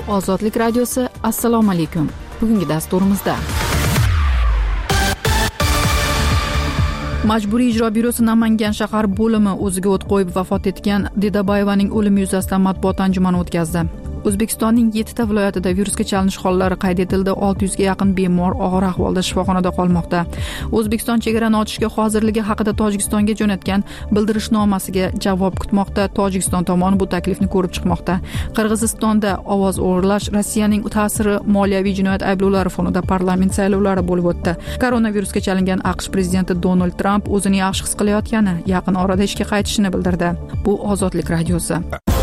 Bu Ozodlik radiosi. Assalomu alaykum. Bugungi dasturimizda Majburiy ijro byurosi Namangan shahar bo'limi o'ziga o't qo'yib vafot etgan Dedaboyevaning o'limi yuzasidan matbuot anjumani o'tkazdi. O'zbekistonning 7 ta viloyatida virusga chalinish hollari qayd etildi. 600 ga yaqin bemor og'ir ahvolda shifoxonada qolmoqda. O'zbekiston chegarani ochishga hozirligi haqida Tojikistonga jo'natgan bildirishnomasiga javob kutmoqda. Tojikiston tomoni bu taklifni ko'rib chiqmoqda. Qirg'izistonda ovoz o'g'irlash, Rossiyaning ta'siri, moliyaviy jinoyat ayblovlari fonida parlament saylovlari bo'lib o'tdi. Koronavirusga chalingan AQSh prezidenti Donald Tramp o'zini yaxshi his qilayotgani, yaqin orada ishga qaytishini bildirdi. Bu Ozodlik radiosi.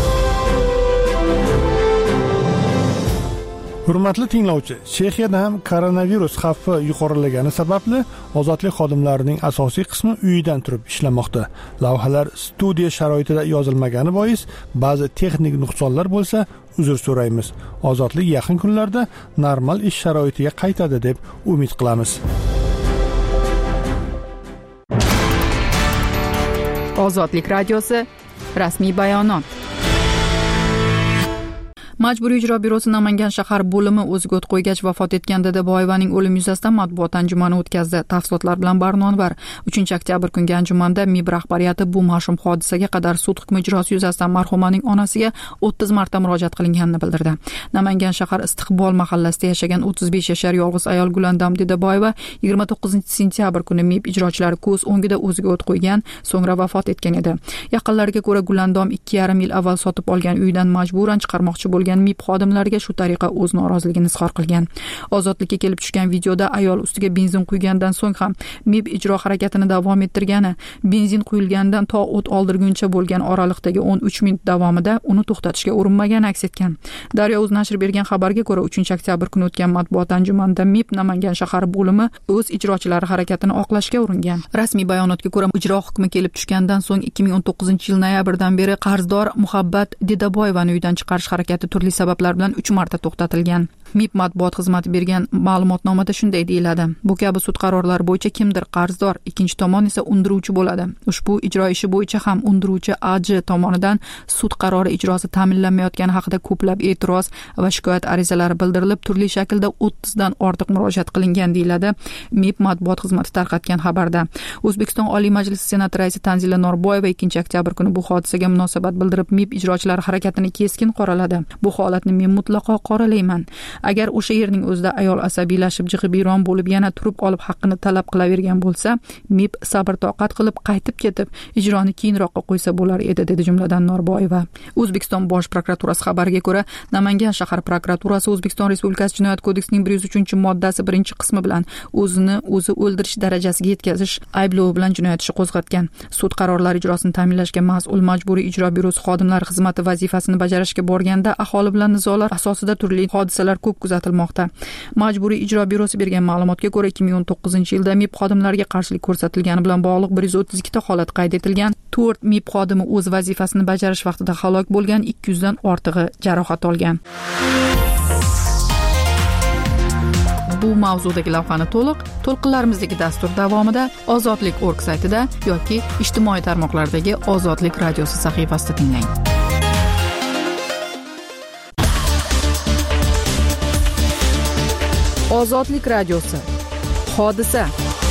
Hurmatli tinglovchi, Chexiyada ham koronavirus xavfi yuqorilagani sababli ozodlik xodimlarining asosiy qismi uyidan turib ishlamoqda. Lavhalar studiya sharoitida yozilmagani bois ba'zi texnik nuqsonlar bo'lsa, uzr so'raymiz. Ozodlik yaqin kunlarda normal ish sharoitiga qaytadi deb umid qilamiz. Ozodlik radiosi rasmiy bayonot. Majburiy ijro byurosi Namangan shahar bo'limi o'ziga o't qo'ygach vafot etgan Dedaboyevaning o'limi yuzasidan matbuot anjumani o'tkazdi. Tafsilotlar bilan Barnonvar. 3-oktyabr kungi anjumanda MIB rahbariyati bu mash'um hodisaga qadar sud hukmi ijrosi yuzasidan marhumaning onasiga 30 marta murojaat qilinganini bildirdi. Namangan shahar Istiqbol mahallasida yashagan 35 yashar yolg'iz ayol Gulandam Dedaboyeva 29-sentyabr kuni MIB ijrochilari ko'z o'ngida o'ziga o't qo'ygan, so'ngra vafot etgan edi. Yaqinlariga ko'ra Gulandam 2,5 yil avval sotib olgan uyidan majburan chiqarmoqchi bo'lgan MIB xodimlariga shu tariqa o'z noroziligini izhor qilgan. Ozodlikka kelib tushgan videoda ayol ustiga benzin quygandan so'ng ham MIB ijro harakatini davom ettirgani, benzin quyilgandan to o't oldirguncha bo'lgan oraliqdagi 13 minut davomida uni to'xtatishga urinmagani aks etgan. Daryo o'z nashri bergan xabarga ko'ra 3-oktyabr kuni o'tgan matbuot anjumanida MIB Namangan shahar bo'limi o'z ijrochilari harakatini oqlashga uringan. Rasmiy bayonotga ko'ra ijro hukmi kelib tushgandan so'ng 2019-yil noyabrdan beri qarzdor Muhabbat Dedaboyevani uydan chiqarish harakati turli sabablar bilan 3 marta to'xtatilgan. MIB matbuot xizmati bergan ma'lumotnomada shunday deyiladi: bu kabi sud qarorlari bo'yicha kimdir qarzdor, ikkinchi tomon esa undiruvchi bo'ladi. Ushbu ijro ishi bo'yicha ham undiruvchi AJ tomonidan sud qarori ijrosi ta'minlanmayotgani haqida ko'plab e'tiroz va shikoyat arizalari bildirilib, turli shaklda 30 dan ortiq murojaat qilingan deyiladi MIB matbuot xizmati tarqatgan xabarda. O'zbekiston Oliy Majlisi Senati raisi Tanzila Norboyeva 2-oktyabr kuni bu hodisaga munosabat bildirib, MIB ijrochilari harakatini keskin qoraladi. Bu holatni men mutlaqo qoralayman. Agar o'sha yerning o'zida ayol asabiylashib, jig'ibiyron bo'lib yana turib olib haqqini talab qilavergan bo'lsa, MIB sabr toqat qilib qaytib ketib, ijroni keyinroqqa qo'ysa bo'lar edi, dedi jumladan Norboyeva. O'zbekiston Bosh prokuraturasi xabariga ko'ra, Namangan shahar prokuraturasi O'zbekiston Respublikasi Jinoyat kodeksining 103-moddasi 1-qismi bilan o'zini o'zi o'ldirish darajasiga yetkazish ayblovi bilan jinoyat ishi qo'zg'atgan. Sud qarorlari ijrosini ta'minlashga mas'ul Majburiy ijro byurosi xodimlari xizmati vazifasini bajarishga borganda aholi bilan nizolar asosida turli hodisalar ko'p kuzatilmoqda. Majburiy ijro byurosi bergan ma'lumotga ko'ra 2019-yilda MIB xodimlariga qarshilik ko'rsatilgani bilan bog'liq 132 ta holat qayd etilgan. 4 MIB xodimi o'z vazifasini bajarish vaqtida halok bo'lgan, 200 dan ortig'i jarohat olgan. Bu mavzudagi lavhani to'lqinlarimizdagi dastur davomida Ozodlik.org saytida yoki ijtimoiy tarmoqlardagi Ozodlik radiosi sahifasida tinglang. Ozodlik radiosi. Hodisa.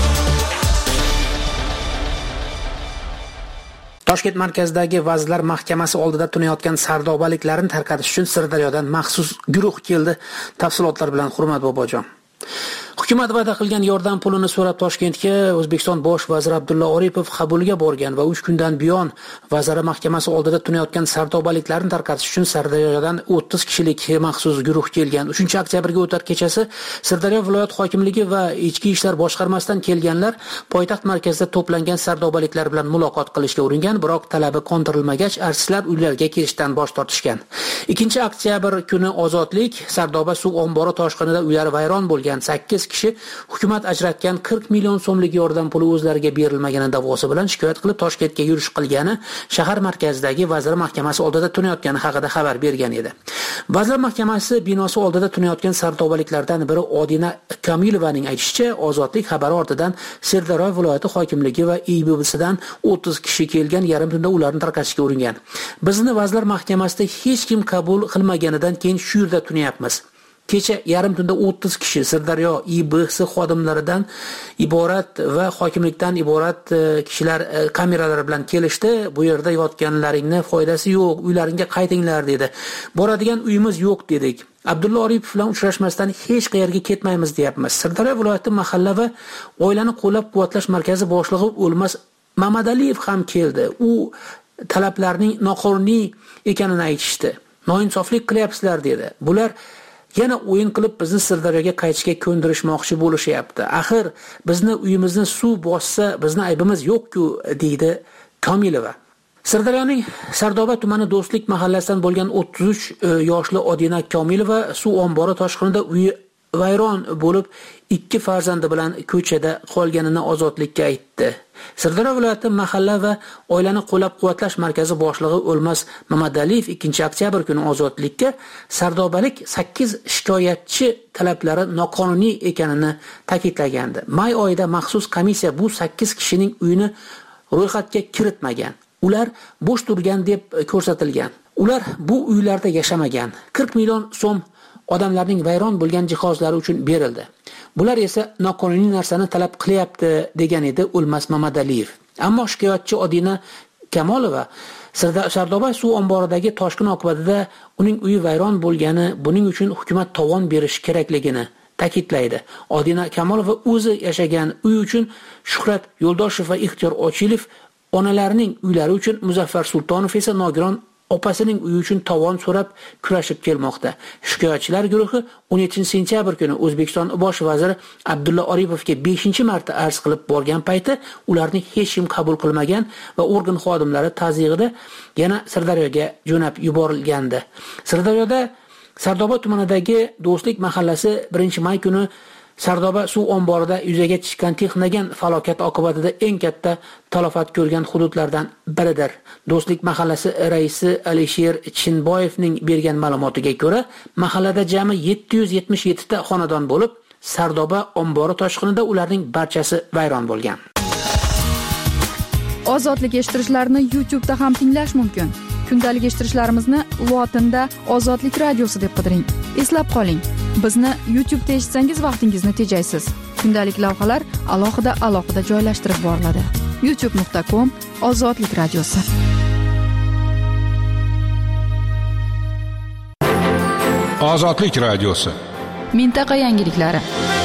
Toshkent markazidagi Vazirlar Mahkamasi oldida tunayotgan sardobaliklarni tarqatish uchun Sirdaryodan maxsus guruh keldi. Tafsilotlar bilan Hurmat Bobojon. Hukumat va'da qilgan yordam pulini so'rab Toshkentga O'zbekiston bosh vaziri Abdulla Oripov qabulga borgan va 3 kundan buyon Vazirlar Mahkamasi oldida tunayotgan sardobaliklarni tarqatish uchun Sirdaryodan 30 kishilik maxsus guruh kelgan. 3-oktyabrga o'tar kechasi Sirdaryo viloyat hokimligi va Ichki ishlar boshqarmasidan kelganlar poytaxt markazida to'plangan sardobaliklar bilan muloqot qilishga uringan, biroq talabi qondirilmagach, artistlar uylariga kelishdan bosh tortishgan. 2-oktyabr kuni Ozodlik Sardoba suv ombori toshqinida uylari vayron bo'lgan 8 kishi hukumat ajratgan 40 million so'mlik yordam puli o'zlariga berilmagani da'vosi bilan shikoyat qilib Toshkentga yurish qilgani, shahar markazidagi Vazirlar Mahkamasi oldida tunayotgani haqida xabar bergan edi. Vazirlar Mahkamasi binosi oldida tunayotgan sardobaliklardan biri Odina Kamilovaning aytishicha, Ozodlik xabari ortidan Sirdaryo viloyati hokimligi va IBB'sidan 30 kishi kelgan, yarim tunda ularni tarqatishga uringan. Bizni Vazirlar Mahkamasida hech kim qabul qilmaganidan keyin shu yerda tunayapmiz. Kecha yarim tunda 30 kishi Sirdaryo IBB'si xodimlaridan iborat va hokimlikdan iborat kishilar kameralar bilan kelishdi. Bu yerda yotganlaringni foydasi yo'q, uylaringga qaytinglar dedi. Boradigan uyimiz yo'q dedik. Abdulla Oripov bilan uchrashmasdan hech qayerga ketmaymiz deyapmiz. Sirdaryo viloyati mahalla va oilani qo'llab-quvvatlash markazi boshlig'i O'lmas Mamadaliyev ham keldi. U talablarning noqonuniy ekanini aytishdi. Noinsoflik qilyapsizlar dedi. Bular yana o'yin qilib bizni Sirdaryoga qaytishga ko'ndirishmoqchi bo'lishyapti. Axir bizni uyimizni suv bossa, bizni aybimiz yo'q-ku, deydi Komilova. Sirdaryoning Sardoba tumani Do'stlik mahallasidan bo'lgan 33 yoshli Odina Komilova suv ombori toshqinida uyi vayron bo'lib 2 farzandi bilan ko'chada qolganini Ozodlikka aytdi. Sirdaryo viloyati mahalla va oilani qo'llab-quvvatlash markazi boshlig'i O'lmas Mamadaliyev 2-oktyabr kuni Ozodlikka sardobalik 8 shikoyatchi talablari noqonuniy ekanini ta'kidlagandi. May oyida maxsus komissiya bu 8 kishining uyini ro'yxatga kiritmagan. Ular bo'sh turgan deb ko'rsatilgan. Ular bu uylarda yashamagan. 40 million so'm odamlarning vayron bo'lgan jihozlari uchun berildi. Bular esa noqonuniy narsani talab qilyapti, degan edi O'lmas Mamadaliyev. Ammo shikoyatchi Odina Kamolova Sardoba suv omboridagi toshqin oqibatida uning uyi vayron bo'lgani, buning uchun hukumat tovon berishi kerakligini ta'kidlaydi. Odina Kamolova o'zi yashagan uy uchun Shuhrat Yo'ldoshev va Ixtiyor Ochilov, onalarining uylari uchun Muzaffar Sultonov esa Nogiron opasining uyi uchun tovon so'rab kurashib kelmoqda. Shikoyatchilar guruhi 17-sentyabr kuni O'zbekiston bosh vaziri Abdulla Oripovga 5-marta arz qilib borgan payti ularni hech kim qabul qilmagan va organ xodimlari tazyiqida yana Sirdaryoga jo'nab yuborilgandi. Sirdaryoda Sardoba tumanidagi Do'stlik mahallasi 1-may kuni Sardoba suv omborida yuzaga chiqqan texnogen falokat oqibatida eng katta talafot ko'rgan hududlardan biridir. Do'stlik mahallasi raisi Alisher Chinboyevning bergan ma'lumotiga ko'ra, mahallada jami 777 ta xonadon bo'lib, Sardoba ombori toshqinida ularning barchasi vayron bo'lgan. Ozodlik eshittirishlarni YouTube'da ham tinglash mumkin. Kundalik eshittirishlarimizni lotinda Ozodlik radiosi deb qidiring. Eslab qoling, bizni YouTube'da eshitsangiz vaqtingizni tejaysiz. Kundalik lavhalar alohida joylashtirib boriladi. youtube.com/Ozodlik radiosi. Ozodlik radiosi. Mintaqa yangiliklari.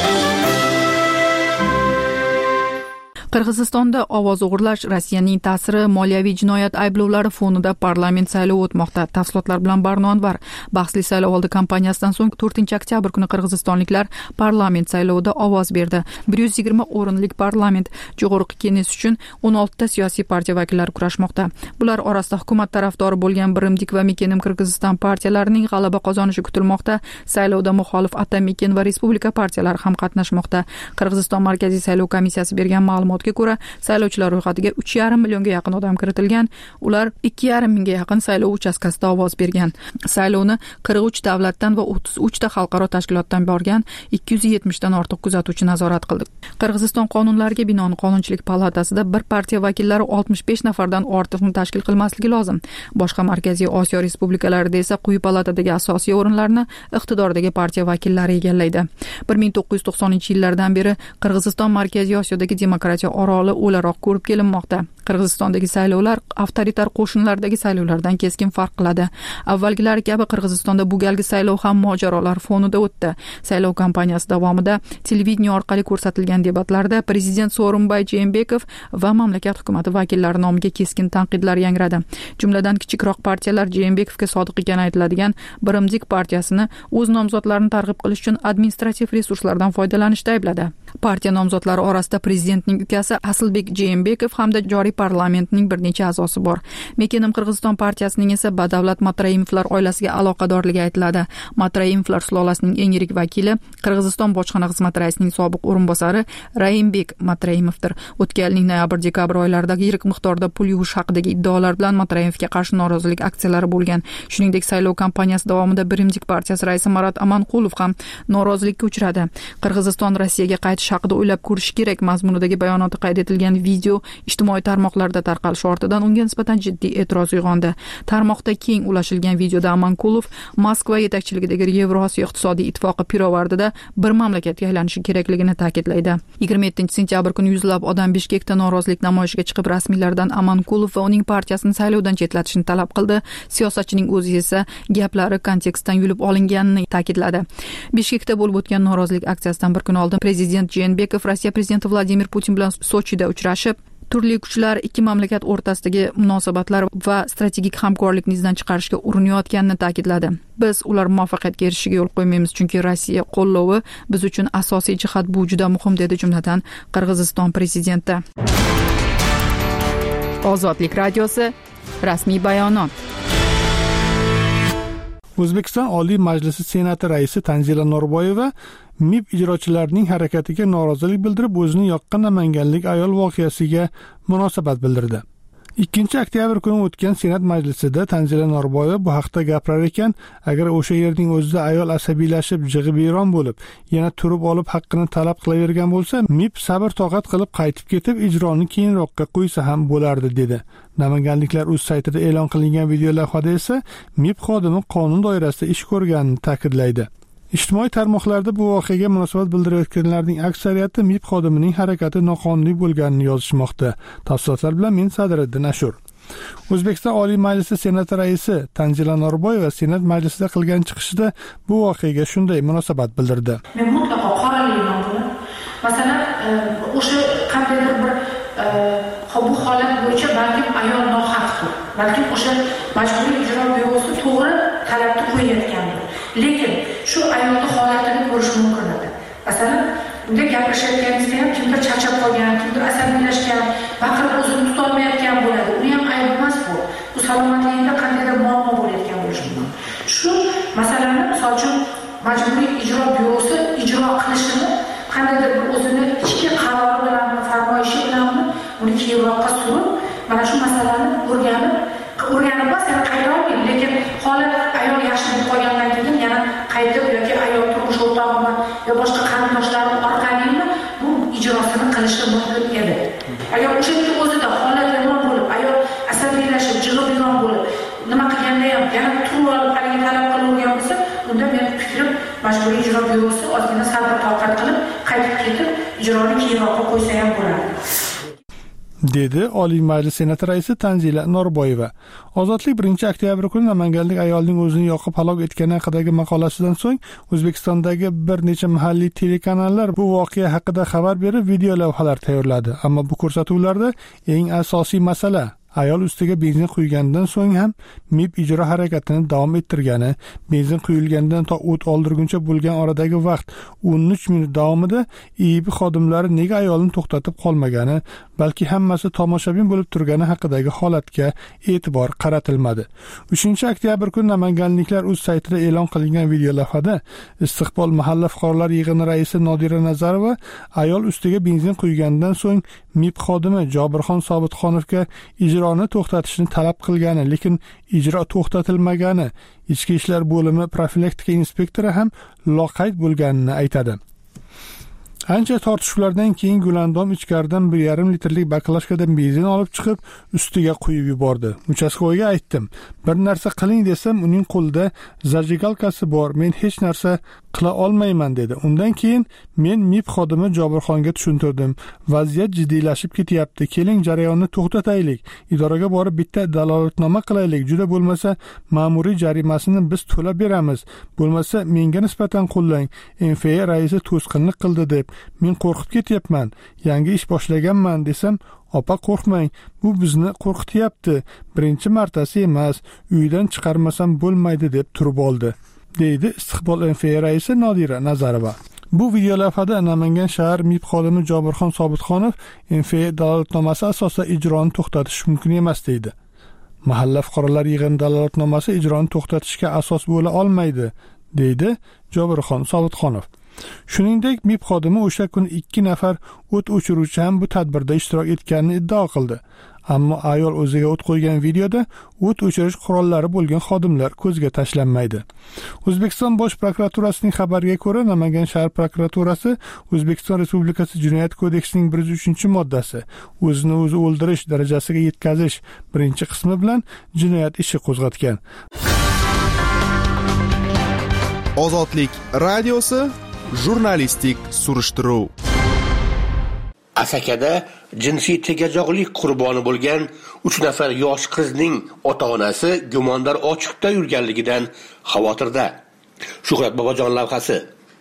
Qirg'izistonda ovoz o'g'irlash, Rossiyaning ta'siri, moliyaviy jinoyat ayblovlari fonida parlament saylovi o'tmoqda. Tafsilotlar bilan Barno Anvar. Bahsli saylovoldi kampaniyasidan so'ng 4-oktyabr kuni qirg'izistonliklar parlament saylovida ovoz berdi. 120 o'rinlik parlament Jo'g'org'i Kenges uchun 16 ta siyosiy partiya vakillari kurashmoqda. Bular orasida hukumat tarafdori bo'lgan Birimdik va Mekenim Qirg'iziston partiyalarining g'alaba qozonishi kutilmoqda. Saylovda muxolif Atamikin va Respublika partiyalari ham qatnashmoqda. Qirg'iziston Markaziy saylov komissiyasi bergan ma'lumotga ko'ra, saylovchilar ro'yxatiga 3,5 millionga yaqin odam kiritilgan. Ular 2,5 mingga yaqin saylov uchastkasida ovoz bergan. Saylovni 43 davlatdan va 33 ta xalqaro tashkilotdan borgan 270 dan ortiq kuzatuvchi nazorat qildi. Qirg'iziston qonunlariga binoan Qonunchilik palatasida bir partiya vakillari 65 nafardan ortiqni tashkil qilmasligi lozim. Boshqa Markaziy Osiyo respublikalarida esa quyi palatadagi asosiy o'rinlarni iqtidordagi partiya vakillari egallaydi. 1990-yillardan beri Qirg'iziston Markaziy Osiyodagi demokratiya oroli o'laroq ko'rib kelinmoqda. Qirg'izistondagi saylovlar avtoritar qo'shinlardagi saylovlardan keskin farq qiladi. Avvalgilari kabi Qirg'izistonda bu galgi saylov ham mojarolar fonida o'tdi. Saylov kampaniyasi davomida televideniya orqali ko'rsatilgan debatlarda prezident Sooronbay Jeenbekov va mamlakat hukumati vakillari nomiga keskin tanqidlar yangradi. Jumladan kichikroq partiyalar Jeenbekovga sodiq ekani aytiladigan Birimdik partiyasini o'z nomzodlarini targ'ib qilish uchun administrativ resurslardan foydalanishda aybladi. Partiya nomzodlari orasida prezidentning ukasi Aslbek Jeenbekov hamda joriy parlamentning bir necha a'zosi bor. Mekenim Qirg'iziston partiyasining esa Badavlat Matraimovlar oilasiga aloqadorligi aytiladi. Matraimovlar sulolasining eng yirik vakili Qirg'iziston bojxona xizmati raisining sobiq o'rinbosari Raimbek Matraimovdir. O'tgan yilning noyabr-dekabr oylarida yirik miqdorda pul yuvish haqidagi iddaolar bilan Matraimovga qarshi norozilik aksiyalari bo'lgan. Shuningdek, saylov kampaniyasi davomida Birimjik partiyasi raisi Marat Amanqulov ham norozilikka uchradi. Qirg'iziston Rossiyaga qaytish haqida o'ylab ko'rish kerak mazmunidagi bayonoti qayd etilgan video ijtimoiy tarmoqlarda tarqalishi ortidan unga nisbatan jiddiy e'tiroz uyg'ondi. Tarmoqda keng ulashilgan videoda Amanqulov Moskva yetakchiligidagi Yevrosiyo iqtisodiy ittifoqi pirovardida bir mamlakatga aylanishi kerakligini ta'kidlaydi. 27-sentyabr kuni yuzlab odam Bishkekda norozilik namoyishiga chiqib, rasmiylardan Amanqulov va uning partiyasini saylovdan chetlatishni talab qildi. Siyosatchining o'zi esa gaplari kontekstdan yulib olinganini ta'kidladi. Bishkekda bo'lib o'tgan norozilik aksiyasidan bir kun oldin prezident Jeenbekov Rossiya prezidenti Vladimir Putin bilan Sochida uchrashib, turli kuchlar ikki mamlakat o'rtasidagi munosabatlar va strategik hamkorlikni izdan chiqarishga urinayotganini ta'kidladi. Biz ular muvaffaqiyatga erishishiga yo'l qo'ymaymiz, chunki Rossiya qo'llovi biz uchun asosiy jihat, bu juda muhim, dedi jumladan Qirg'iziston prezidenti. Ozodlik radiosi rasmiy bayonot. O'zbekiston Oliy Majlisi Senati raisi Tanzila Norboyeva MIB ijrochilarining harakatiga norozilik bildirib, o'zini yoqqan namanganlik ayol voqeasiga munosabat bildirdi. 2-oktyabr kuni o'tgan Senat majlisida Tanzila Norboyeva bu haqda gapirar ekan, agar o'sha yerning o'zida ayol asabiylashib, jig'ibiyron bo'lib, yana turib olib haqqini talab qilavergan bo'lsa, MIB sabr toqat qilib qaytib ketib, ijroni keyinroqqa qo'ysa ham bo'lardi, dedi. Namanganliklar o'z saytida e'lon qilingan video lavhada esa MIB xodimi qonun doirasida ish ko'rganini ta'kidlaydi. Ijtimoiy tarmoqlarda bu voqeaga munosabat bildirayotganlarning aksariyati MIB xodimining harakati noqonuniy bo'lganini yozishmoqda. Tafsilotlar bilan men Sadiriddin Ashur. O'zbekiston Oliy Majlisi Senati raisi Tanzila Norboyeva Senat majlisida qilgan chiqishida bu voqeaga shunday munosabat bildirdi. Men mutlaqo qoralayman buni. Masalan, o'sha qandaydir bir bu holat bo'yicha balkim ayol nohaqdir. Balkim o'sha majburiy ijro byurosi to'g'ri talabni qo'yayotgandir. Lekin shu ayolning holatini ko'rish mumkin edi. Masalan, unda gapirishayotganingizda ham kimdir charchab qolgan, kimdir asabiylashgan, baqirib o'zini tutolmayotgan bo'ladi. Uni ham ayb emas bu. Bu salomatligida qandaydir muammo bo'layotgan bo'lishi mumkin. Shu masalani, misol uchun, majburiy ijro byurosi ijro qilishini qandaydir o'zini ichki qarori bilan, farmoyishi bilan uni keyinroqqa surib, mana shu masalani o'rganib emas, yana qayta olmaydi. Lekin holat ayol yaxshi bo'lib qolgandan keyin yana qaytib yoki ayol turmush o'rtog'imi yo boshqa qarindoshlari orqali bu ijrosini qilishi mumkin edi. Agar o'sha o'zida holat yomon bo'lib, ayol asabiylashib, jig'ibiyron bo'lib, nima qilganda ham yana turib olib haligi talab qilavergan bo'lsa, unda men fikrim majburiy ijro byurosi ozgina sabr toqat qilib, qaytib ketib, ijroni keyinroqqa qo'ysa ham bo'ladi, dedi Oliy Majlis Senati raisi Tanzila Norboyeva. Ozodlik 1-oktyabr kuni namanganlik ayolning o'zini yoqib halok etgani haqidagi maqolasidan so'ng O'zbekistondagi bir necha mahalliy telekanallar bu voqea haqida xabar berib, video lavhalar tayyorladi. Ammo bu ko'rsatuvlarda eng asosiy masala ayol ustiga benzin quygandan so'ng ham MIB ijro harakatini davom ettirgani, benzin quyilgandan to o't oldirguncha bo'lgan oradagi vaqt 13 minut davomida IIB xodimlari nega ayolni to'xtatib qolmagani, balki hammasi tomoshabin bo'lib turgani haqidagi holatga e'tibor qaratilmadi. 3-oktyabr kuni namanganliklar o'z saytida e'lon qilingan video lavhada Istiqbol mahalla fuqarolar yig'ini raisi Nodira Nazarova ayol ustiga benzin quygandan so'ng MIB xodimi Jobirxon Sobitxonovga ijroni to'xtatishni talab qilgani, lekin ijro to'xtatilmagani, Ichki ishlar bo'limi profilaktika inspektori ham loqayd bo'lganini aytadi. Ancha tortishuvlardan keyin Gulandom ichkaridan 1,5 litrlik baklashkadan benzin olib chiqib, ustiga quyib yubordi. Uchastkovoyga aytdim, bir narsa qiling desam, uning qo'lida zajigalkasi bor, men hech narsa qila olmayman, dedi. Undan keyin men MIB xodimi Jobirxonga tushuntirdim. Vaziyat jiddiylashib ketyapti. Keling jarayonni to'xtataylik. Idoraga borib bitta dalolatnoma qilaylik. Juda bo'lmasa ma'muriy jarimasini biz to'lab beramiz. Bo'lmasa menga nisbatan qo'llang. MFA raisi to'sqinlik qildi deb men qo'rqib ketyapman. Yangi ish boshlaganman desam, opa qo'rqmang, bu bizni qo'rqityapti. Birinchi martasi emas, uydan chiqarmasam bo'lmaydi deb turib oldi, deydi Istiqbol MFA raisi Nodira Nazarova. Bu videolavhada Namangan shahar MIB xodimi Jobirxon Sobitxonov MFA dalolatnomasi asosida ijroni to'xtatish mumkin emas deydi. Mahalla fuqarolar yig'ini dalolatnomasi ijroni to'xtatishga asos bo'la olmaydi, deydi Jobirxon Sobitxonov. Shuningdek, MIB xodimi o'sha kun 2 nafar o't o'chiruvchi ham bu tadbirda ishtirok etganini iddao qildi. Ammo ayol o'ziga o't qo'ygan videoda o't o'chirish qurollari bo'lgan xodimlar ko'zga tashlanmaydi. O'zbekiston Bosh prokuraturasining xabariga ko'ra, Namangan shahar prokuraturasi O'zbekiston Respublikasi Jinoyat kodeksining 103-moddasi o'zini o'zi o'ldirish darajasiga yetkazish birinchi qismi bilan jinoyat ishi qo'zg'atgan. Ozodlik radiosi jurnalistik surishtiruv. Asakada jinsiy tegajog'lik qurboni bo'lgan 3 nafar yosh qizning ota-onasi gumondor ochiqda yurganligidan xavotirda. Shuhrat Bobojon lavhasi.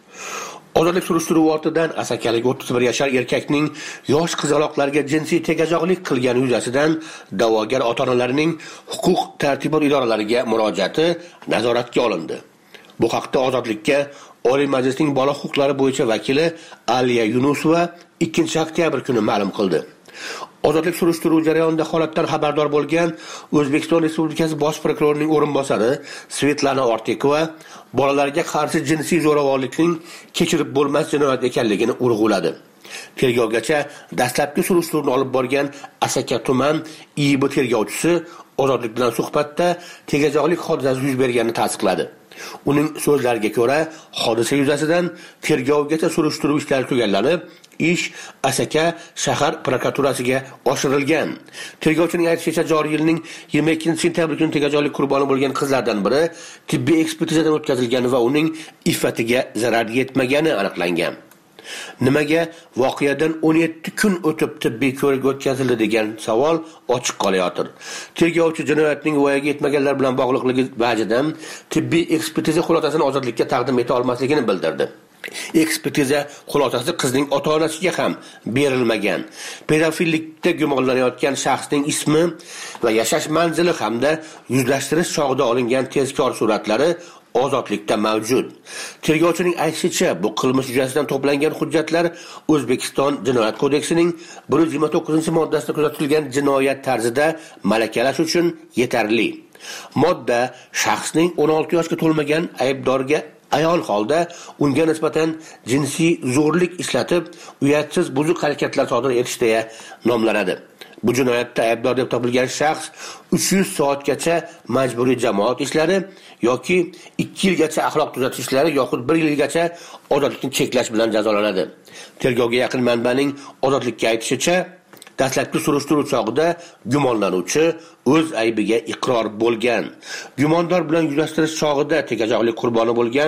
Ozodlik surishtiruvi ortidan asakalik 31 yashar erkakning yosh qizaloqlarga jinsiy tegajog'lik qilgani yuzasidan da'vogar ota-onalarining huquq tartibot idoralariga murojaati nazoratga olindi. Bu haqda Ozodlikka Oliy Majlisning bola huquqlari bo'yicha vakili Aliya Yunusova 2-oktyabr kuni ma'lum qildi. Ozodlik surishtiruv jarayonida holatdan xabardor bo'lgan O'zbekiston Respublikasi Bosh prokurorining o'rinbosari Svetlana Ortikova bolalarga qarshi jinsiy zo'ravonlikning kechirib bo'lmas jinoyat ekanligini urg'uladi. Tergovgacha dastlabki surishtiruvni olib borgan Asaka tuman IIB tergovchisi Ozodlik bilan suhbatda tegajog'lik hodisasi yuz berganini tasdiqladi. Uning so'zlariga ko'ra, hodisa yuzasidan tergovgacha surishtiruv ishlari tugallanib, ish Asaka shahar prokuraturasiga oshirilgan. Tergovchining aytishicha, joriy yilning 22-sentyabr kuni tegajog'lik qurboni bo'lgan qizlardan biri tibbiy ekspertizadan o'tkazilgan va uning iffatiga zarar yetmagani aniqlangan. Nimaga voqeadan 17 kun o'tib tibbiy ko'rik o'tkazildi degan savol ochiq qolayotir. Tergovchi jinoyatning voyaga yetmaganlar bilan bog'liqligi vajidan tibbiy ekspertiza xulosasini Ozodlikka taqdim eta olmasligini bildirdi. Ekspertiza xulosasi qizning ota-onasiga ham berilmagan. Pedofillikda gumonlanayotgan shaxsning ismi va yashash manzili hamda yuzlashtirish chog'ida olingan tezkor suratlari Ozodlikda mavjud. Tergovchining aytishicha, bu qilmish yuzasidan to'plangan hujjatlar O'zbekiston Jinoyat kodeksining 129-moddasida kuzatilgan jinoyat tarzida malakalash uchun yetarli. Modda shaxsning 16 yoshga to'lmagan aybdorga ayol holda unga nisbatan jinsiy zo'rlik ishlatib, uyatsiz buzuq harakatlar sodir etishda nomlanadi. Bu jinoyatda aybdor deb topilgan shaxs 300 soatgacha majburiy jamoat ishlari yoki 2 yilgacha axloq tuzatish ishlari yoxud 1 yilgacha ozodlikni cheklash bilan jazolanadi. Tergovga yaqin manbaning Ozodlikka aytishicha, dastlabki surishtiruv chog'ida gumonlanuvchi o'z aybiga iqror bo'lgan. Gumondor bilan yuzlashtirish chog'ida tegajog'lik qurboni bo'lgan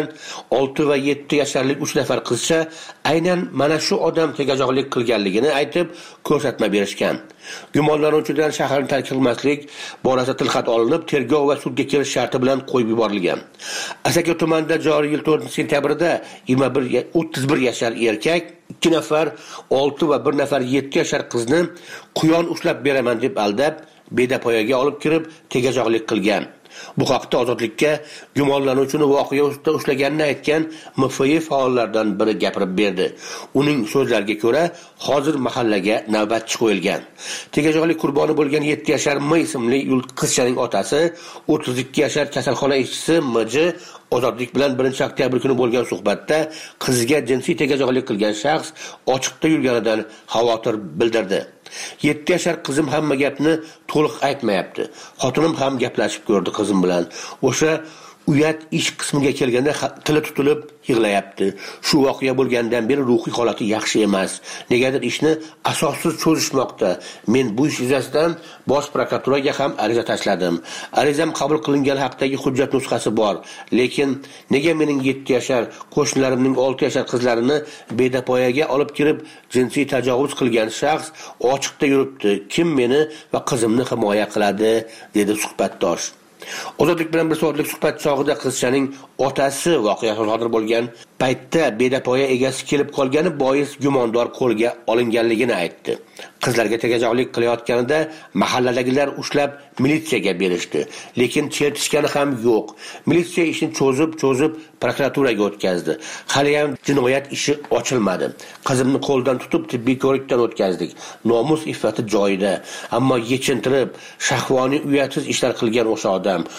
6 va 7 yasharlik 3 nafar qizcha aynan mana shu odam tegajog'lik qilganligini aytib ko'rsatma berishgan. Gumonlanuvchidan shaharni tark qilmaslik borasida tilxat olinib, tergov va sudga kelish sharti bilan qo'yib yuborilgan. Asaka tumanida joriy yil 4-sentyabrda 31 yashar erkak 2 nafar 6 va 1 nafar 7 yashar qizni quyon ushlab beraman deb aldab, bedapoyaga olib kirib tegajog'lik qilgan. Bu haqda Ozodlikka gumonlanuvchini voqea ustida ushlaganini aytgan MFI faollaridan biri gapirib berdi. Uning so'zlariga ko'ra, hozir mahallaga navbatchi qo'yilgan. Tegajog'lik qurboni bo'lgan 7 yashar M ismli qizchaning otasi, 32 yashar kasalxona ishchisi MJ Ozodlik bilan 1-oktyabr kuni bo'lgan suhbatda qiziga jinsiy tegajog'lik qilgan shaxs ochiqda yurganidan xavotir bildirdi. 7 yashar qizim hamma gapni to'liq aytmayapti. Xotinim ham gaplashib ko'rdi qizim bilan. O'sha uyat ish qismiga kelganda tili tutilib yig'layapti. Shu voqea bo'lgandan beri ruhiy holati yaxshi emas. Negadir ishni asossiz cho'zishmoqda. Men bu ish yuzasidan Bosh prokuraturaga ham ariza tashladim. Arizam qabul qilingan haqdagi hujjat nusxasi bor. Lekin nega mening 7 yashar qo'shnilarimning 6 yashar qizlarini bedapoyaga olib kirib jinsiy tajovuz qilgan shaxs ochiqda yuribdi? Kim meni va qizimni himoya qiladi? Dedi suhbatdosh. Ozodlik bilan bir soatlik suhbat chog'ida qizchaning otasi voqea sodir bo'lgan paytda bedapoya egasi kelib qolgani bois gumondor qo'lga olinganligini aytdi. Qizlarga tegajog'lik qilayotganida mahalladagilar ushlab militsiyaga berishdi, lekin chertishgani ham yo'q. Militsiya ishni cho'zib prokuraturaga o'tkazdi. Hali ham jinoyat ishi ochilmadi. Qizimni qo'ldan tutib tibbiy ko'rikdan o'tkazdik. Nomus iffati joyida, ammo yechintirib, shahvoniy uyatsiz ishlar qilgan o'sha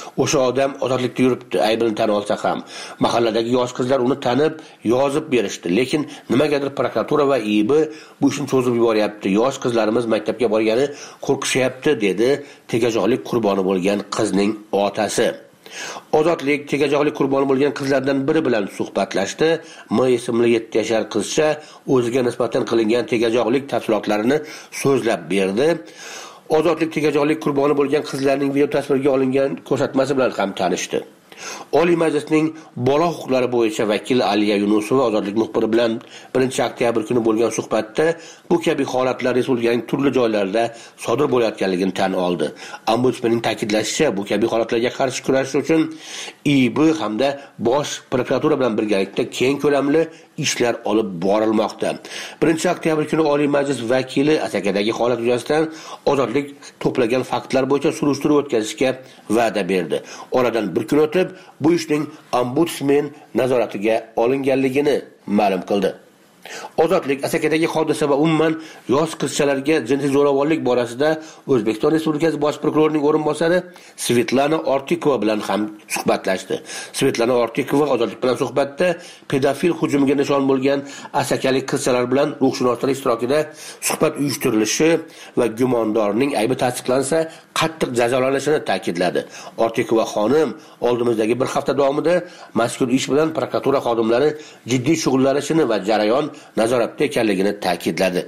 odam ozodlikda yuribdi, aybini tan olsa ham. Mahalladagi yosh qizlar uni tanib, yozib berishdi, lekin nimagadir prokuratura va IIB bu ishni cho'zib yuboryapti. Yosh qizlarimiz maktabga borgani qo'rqishyapti, dedi tegajog'lik qurboni bo'lgan qizning otasi. Ozodlik tegajog'lik qurboni bo'lgan qizlardan biri bilan suhbatlashdi. M ismli 7 yashar qizcha o'ziga nisbatan qilingan tegajog'lik tafsilotlarini so'zlab berdi. Ozodlik tegajog'lik qurboni bo'lgan qizlarning video tasvirga olingan ko'rsatmasi bilan ham tanishdi. Oliy Majlisning bola huquqlari bo'yicha vakili Aliya Yunusova ozodlik muxbiri bilan 1-oktyabr kuni bo'lgan suhbatda bu kabi holatlar respublikaning turli joylarida sodir bo'layotganligini tan oldi. Ombudsmanning ta'kidlashicha, bu kabi holatlarga qarshi kurashish uchun IIB hamda bosh prokuratura bilan birgalikda keng ko'lamli ishlar olib borilmoqda. 1-oktyabr kuni Oliy Majlis vakili Asakadagi holat yuzasidan ozodlik to'plagan faktlar bo'yicha surishtiruv o'tkazishga va'da berdi. Oradan bir kun o'tib bu ishning ombudsman nazoratiga olinganligini ma'lum qildi. Ozodlik Asakadagi hodisa va umuman yosh qizchalarga jinsiy zo'ravonlik borasida O'zbekiston Respublikasi bosh prokurorining o'rinbosari Svetlana Ortikova bilan ham suhbatlashdi. Svetlana Ortikova ozodlik bilan suhbatda pedofil hujumiga nishon bo'lgan asakalik qizchalar bilan ruhshunoslar ishtirokida suhbat uyushtirilishi va gumondorning aybi tasdiqlansa qattiq jazolanishini ta'kidladi. Ortikova xonim oldimizdagi bir hafta davomida mazkur ish bilan prokuratura xodimlari jiddiy shug'ullanishini va jarayon nazoratda ekanligini ta'kidladi.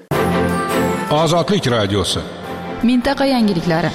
Ozodlik radiosi. Mintaqa yangiliklari.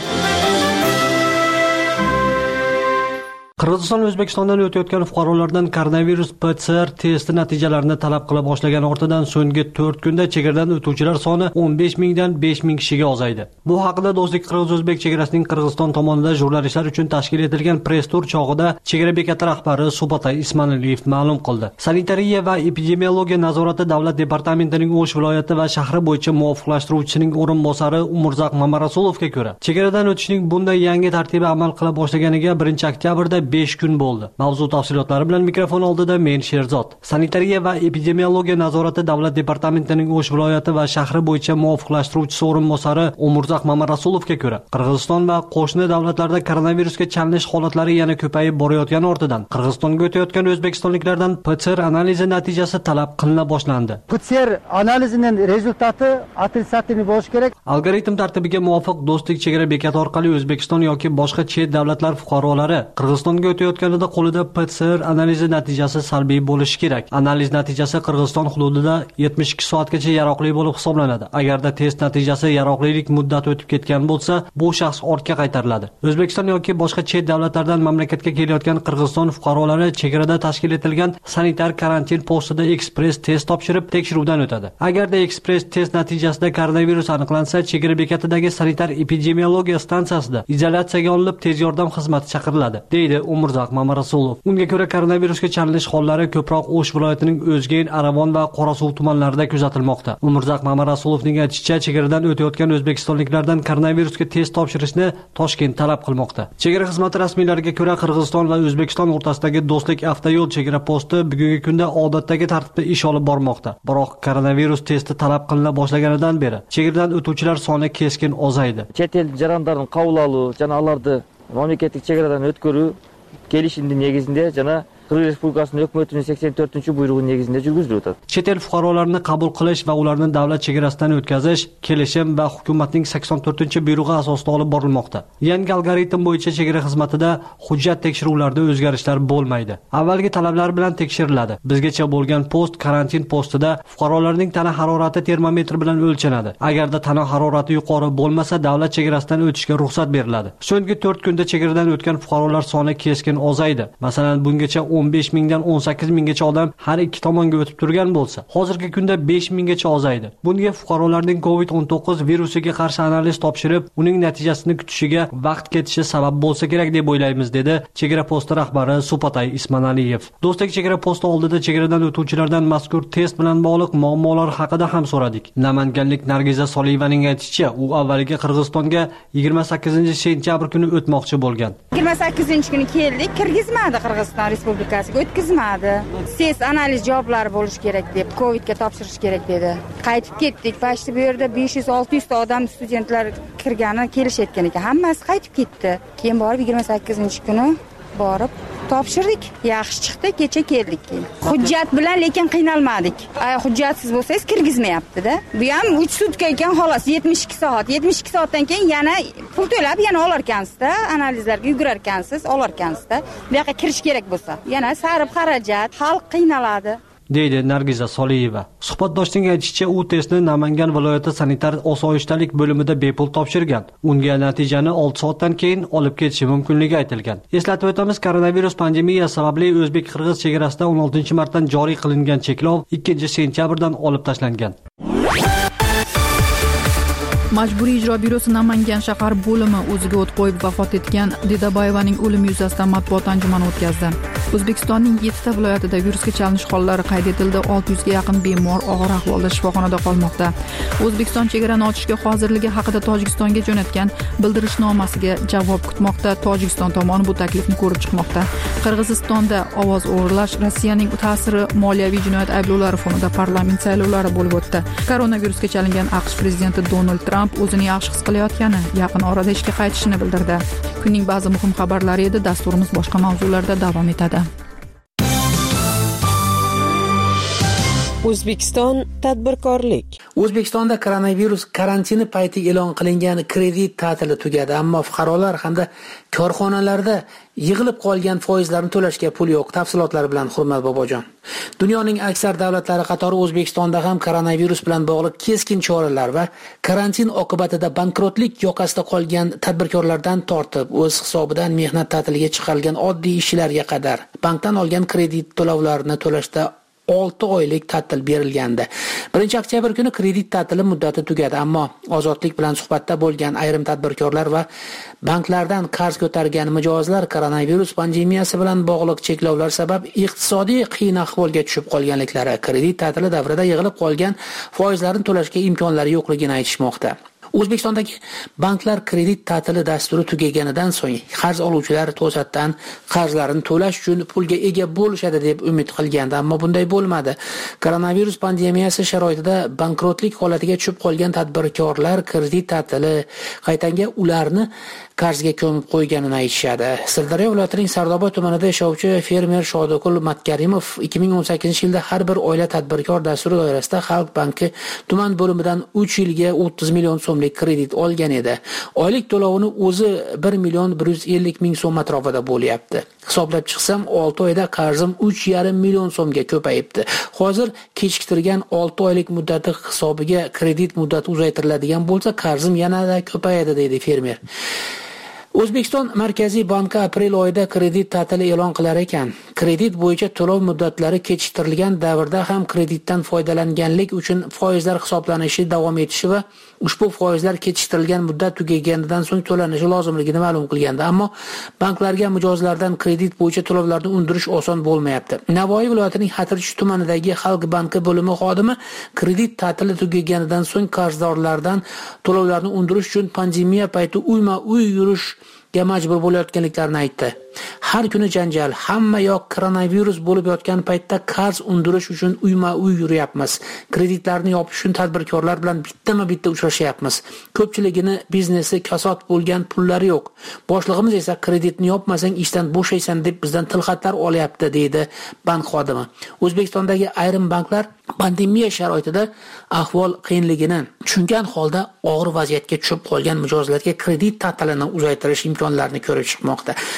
Qirg'iziston O'zbekistondan o'tayotgan fuqarolardan koronavirus PCR testi natijalarini talab qila boshlagan ortidan so'nggi 4 kunda chegaradan o'tuvchilar soni 15 mingdan 5 ming kishiga ozaydi. Bu haqida Do'stlik Qirg'iz-O'zbek chegarasining Qirg'iziston tomonidan jurnalistlar uchun tashkil etilgan press tur chog'ida chegara bekati rahbari Subatay Ismanaliyev ma'lum qildi. Sanitariya va epidemiologiya nazorati davlat departamentining O'sh viloyati va shahri bo'yicha muvofiqlashtiruvchisining o'rinbosari Umurzaq Mamarasulovga ko'ra, chegaradan o'tishning bunday yangi tartibi amal qila boshlaganiga 1-oktyabrda 5 kun bo'ldi. Mavzu tafsilotlari bilan mikrofon oldida men Sherzod. Sanitariya va epidemiologiya nazorati davlat departamentining O'sh viloyati va shahri bo'yicha muvofiqlashtiruvchisi o'rinbosari Umurzaq Mamarasulovga ko'ra, Qirg'iziston va qo'shni davlatlarda koronavirusga chalinish holatlari yana ko'payib borayotgani ortidan Qirg'izistonga o'tayotgan o'zbekistonliklardan PCR analizi natijasi talab qilina boshlandi. PCR analizining rezultati отрицательный bo'lishi kerak. Algoritm tartibiga muvofiq Do'stlik chegara bekati orqali O'zbekiston yoki boshqa chet davlatlar fuqarolari Qirg'izistonga o'tayotganida qo'lida PCR analizi natijasi salbiy bo'lishi kerak. Analiz natijasi Qirg'iziston hududida 72 soatgacha yaroqli bo'lib hisoblanadi. Agarda test natijasi yaroqlilik muddati o'tib ketgan bo'lsa, bu shaxs ortga qaytariladi. O'zbekiston yoki boshqa chet davlatlardan mamlakatga kelayotgan Qirg'iziston fuqarolari chegarada tashkil etilgan sanitar karantin postida ekspress test topshirib tekshiruvdan o'tadi. Agarda ekspress test natijasida koronavirus aniqlansa, chegara bekatidagi sanitar epidemiologiya stansiyasida izolyatsiyaga olinib tez yordam xizmati chaqiriladi, deydi Umurzaq Mamarasulov. Unga ko'ra koronavirusga chalinish hollari ko'proq O'sh viloyatining O'zgen, Aravon va Qorasuv tumanlarida kuzatilmoqda. Umurzaq Mamarasulovning aytishicha, chegaradan o'tayotgan o'zbekistonliklardan koronavirusga test topshirishni Toshkent talab qilmoqda. Chegara xizmati rasmiylariga ko'ra, Qirg'iziston va O'zbekiston o'rtasidagi Do'stlik avtoyo'l chegara posti bugungi kunda odatdagi tartibda ish olib bormoqda. Biroq koronavirus testi talab qilina boshlaganidan beri chegaradan o'tuvchilar soni keskin ozaydi. Chet el jarandарын qabul alуу жана аларды mamlakatlik chegaradan o'tkazуу kelishimning negizinde jana Qirg'iz Respublikasining hukumatining 84-buyrug'i negizinde жүргүзүлүп атат. Chet el fuqarolarini qabul qilish va ularni davlat chegarasidan o'tkazish kelishim va hukumatning 84-buyrug'i asosida olib borilmoqda. Yangi algoritm bo'yicha chegara xizmatida hujjat tekshiruvlarida o'zgarishlar bo'lmaydi. Avvalgi talablar bilan tekshiriladi. Bizgacha bo'lgan post karantin postida fuqarolarning tana harorati termometr bilan o'lchanadi. Agarda tana harorati yuqori bo'lmasa, davlat chegarasidan o'tishga ruxsat beriladi. So'nggi 4 kunda chegaradan o'tgan fuqarolar soni keskin ozaydi. Masalan, bungacha 15 mingdan 18 minggacha odam har ikki tomonga o'tib turgan bo'lsa, hozirgi kunda 5 minggacha ozaydi. Bunga fuqarolarning COVID-19 virusiga qarshi analiz topshirib, uning natijasini kutishiga vaqt ketishi sabab bo'lsa kerak deb o'ylaymiz, dedi chegara posti rahbari Supatay Ismanaliyev. Do'stlik chegara posti oldida chegaradan o'tuvchilardan mazkur test bilan bog'liq muammolar haqida ham so'radik. Namanganlik Nargiza Soliyevaning aytishicha, u avvaliga Qirg'izistonga 28-sentyabr kuni o'tmoqchi bo'lgan. 28-kuni keldik, kirgizmadi Qirg'iziston Respublikasiga, o'tkazmadi. Test analiz javoblari bo'lish kerak deb, Covidga topshirish kerak dedi. Qaytib ketdik. Pashti bu yerda 500-600 ta odam studentlar kirgani kelishayotgan ekan. Hammasi qaytib ketdi. Keyin borib 28-kuni borib topshirdik. Yaxshi chiqdi, kecha keldik keyin. Hujjat bilan lekin qiynalmadik. Hujjatsiz bo'lsangiz kirgizmayapti-da. Bu ham 3 sutka ekan, xolos 72 soat. 72 soatdan keyin yana pul to'lab yana olarkansiz-da, analizlarga yugurarkansiz, olarkansiz-da. Bu yoqqa kirish kerak bo'lsa, yana sarf xarajat, xalq qiynaladi, deydi Nargiza Soliyeva. Suhbatdoshning aytishicha, u testni Namangan viloyati sanitar osoyishtalik bo'limida bepul topshirgan. Unga natijani 6 soatdan keyin olib ketishi mumkinligi aytilgan. Eslatib o'tamiz, koronavirus pandemiyasi sababli o'zbek-qirg'iz chegarasida 16-martdan joriy qilingan cheklov 2-sentyabrdan olib tashlangan. Majburiy ijro byurosi Namangan shahar bo'limi o'ziga o't qo'yib vafot etgan Dedabayevaning o'limi yuzasidan matbuot anjumani o'tkazdi. O'zbekistonning 7 ta viloyatida virusga chalinish hollari qayd etildi. 600 ga yaqin bemor og'ir ahvolda shifoxonada qolmoqda. O'zbekiston chegarani ochishga hozirligi haqida Tojikistonga jo'natgan bildirishnomasiga javob kutmoqda. Tojikiston tomoni bu taklifni ko'rib chiqmoqda. Qirg'izistonda ovoz o'g'irlash, Rossiyaning ta'siri, moliyaviy jinoyat ayblovlari fonida parlament saylovlari bo'lib o'tdi. Koronavirusga chalingan AQSh prezidenti Donald Tramp o'zini yaxshi his qilayotgani, yaqin orada ishga qaytishini bildirdi. Kunning ba'zi muhim xabarlari edi, dasturimiz boshqa mavzularda davom etadi. O'zbekiston tadbirkorlik. O'zbekistonda koronavirus karantini payti e'lon qilingan kredit ta'tili tugadi, ammo fuqarolar hamda korxonalarda yig'ilib qolgan foizlarni to'lashga pul yo'q. Tafsilotlar bilan Hurmat Bobojon. Dunyoning aksar davlatlari qatori O'zbekistonda ham koronavirus bilan bog'liq keskin choralar va karantin oqibatida bankrotlik yoqasida qolgan tadbirkorlardan tortib, o'z hisobidan mehnat ta'tiliga chiqarilgan oddiy ishchilarga qadar bankdan olgan kredit to'lovlarini to'lashda 6 oylik ta'til berilgandi. 1-oktyabr kuni kredit ta'tili muddati tugadi, ammo Ozodlik bilan suhbatda bo'lgan ayrim tadbirkorlar va banklardan qarz ko'targan mijozlar koronavirus pandemiyasi bilan bog'liq cheklovlar sabab iqtisodiy qiyin ahvolga tushib qolganliklari, kredit ta'tili davrida yig'ilib qolgan foizlarni to'lashga imkonlari yo'qligini aytishmoqda. O'zbekistondagi banklar kredit ta'tili dasturi tugaganidan so'ng qarz oluvchilar to'satdan qarzlarini to'lash uchun pulga ega bo'lishadi deb umid qilgandi, ammo bunday bo'lmadi. Koronavirus pandemiyasi sharoitida bankrotlik holatiga tushib qolgan tadbirkorlar kredit ta'tili qaytanga ularni qarzga ko'mib qo'yganini aytishadi. Sirdaryo viloyatining Sardoba tumanida yashovchi fermer Shodokul Matkarimov 2018-yilda har bir oila tadbirkor dasturi doirasida Xalq banki tuman bo'limidan 3 yilga 30 million so'mlik kredit olgan edi. Oylik to'lovini o'zi 1,150,000 so'm atrofida bo'lyapti. Hisoblab chiqsam 6 oyda qarzim 3,5 million so'mga ko'payibdi. Hozir kechiktirgan 6 oylik muddati hisobiga kredit muddati uzaytiriladigan bo'lsa, qarzim yanada ko'payadi, deydi fermer. O'zbekiston Markaziy banki aprel oyida kredit ta'tili e'lon qilar ekan. Kredit bo'yicha to'lov muddatlari kechiktirilgan davrda ham kreditdan foydalanganlik uchun foizlar hisoblanishi davom etishi va ushbu foizlar kechiktirilgan muddat tugaganidan so'ng to'lanishi lozimligini ma'lum qilgandi. Ammo banklarga mijozlardan kredit bo'yicha to'lovlarni undirish oson bo'lmayapti. Navoiy viloyatining Xatirchi tumanidagi Xalq banki bo'limi xodimi kredit ta'tili tugaganidan so'ng qarzdorlardan to'lovlarni undirish uchun pandemiya payti uyma-uy yurish majbur bo'layotganliklarini aytdi. Har kuni janjal, hamma yoq koronavirus bo'lib yotgan paytda qarz undirish uchun uyma-uy yuryapmiz. Kreditlarni yopish uchun tadbirkorlar bilan bittama-bitta uchrashyapmiz. Ko'pchiligini biznesi kasod bo'lgan pullari yo'q. Boshlig'imiz esa kreditni yopmasang ishdan bo'shaysan deb bizdan tilxatlar olyapti, deydi bank xodimi. O'zbekistondagi ayrim banklar pandemiya sharoitida ahvol qiyinligini tushungan holda og'ir vaziyatga tushib qolgan mijozlarga kredit ta'tilini uzaytirish imkonlarini ko'rib chiqmoqda. Boshqa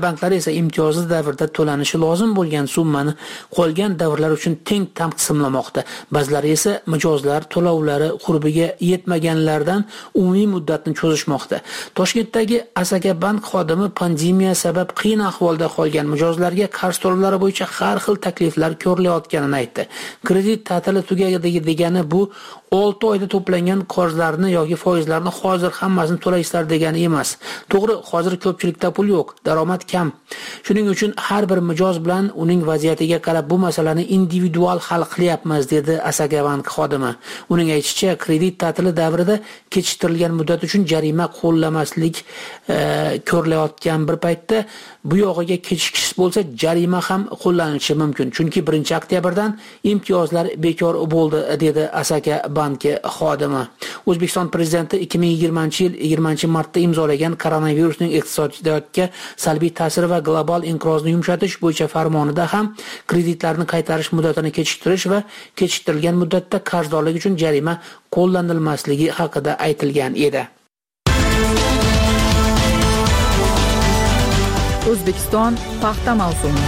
banklari esa imtiyozli davrda to'lanishi lozim bo'lgan summani qolgan davrlar uchun teng taqsimlamoqda. Ba'zilari esa mijozlar to'lovlari qurbiga yetmaganlardan umumiy muddatni cho'zishmoqda. Toshkentdagi Asaka bank xodimi pandemiya sabab qiyin ahvolda qolgan mijozlarga qarz to'lovlari bo'yicha har xil takliflar ko'rilayotganini aytdi. Kredit ta'tili tugadi degani bu 6 oyda to'plangan qarzlarni yoki foizlarni hozir hammasini to'laysizlar degani emas. To'g'ri, hozir ko'pchilikda pul yo'q, daromad kam. Shuning uchun har bir mijoz bilan uning vaziyatiga qarab bu masalani individual hal qilyapmiz, dedi Asaka bank xodimi. Uning aytishicha, kredit ta'tili davrida kechiktirilgan muddat uchun jarima qo'llamaslik ko'rilayotgan bir paytda bu yog'iga kechikish bo'lsa jarima ham qo'llanishi mumkin. Chunki 1-oktyabrdan imtiyozlar bekor bo'ldi, dedi Asaka banki xodimi. O'zbekiston prezidenti 2020-yil 20-martda imzolagan koronavirusning iqtisodiyotga salbiy ta'siri va global inqirozni yumshatish bo'yicha farmonida ham kreditlarni qaytarish muddatini kechiktirish va kechiktirilgan muddatda qarzdorlik uchun jarima qo'llanilmasligi haqida aytilgan edi. O'zbekiston paxta mavsumi.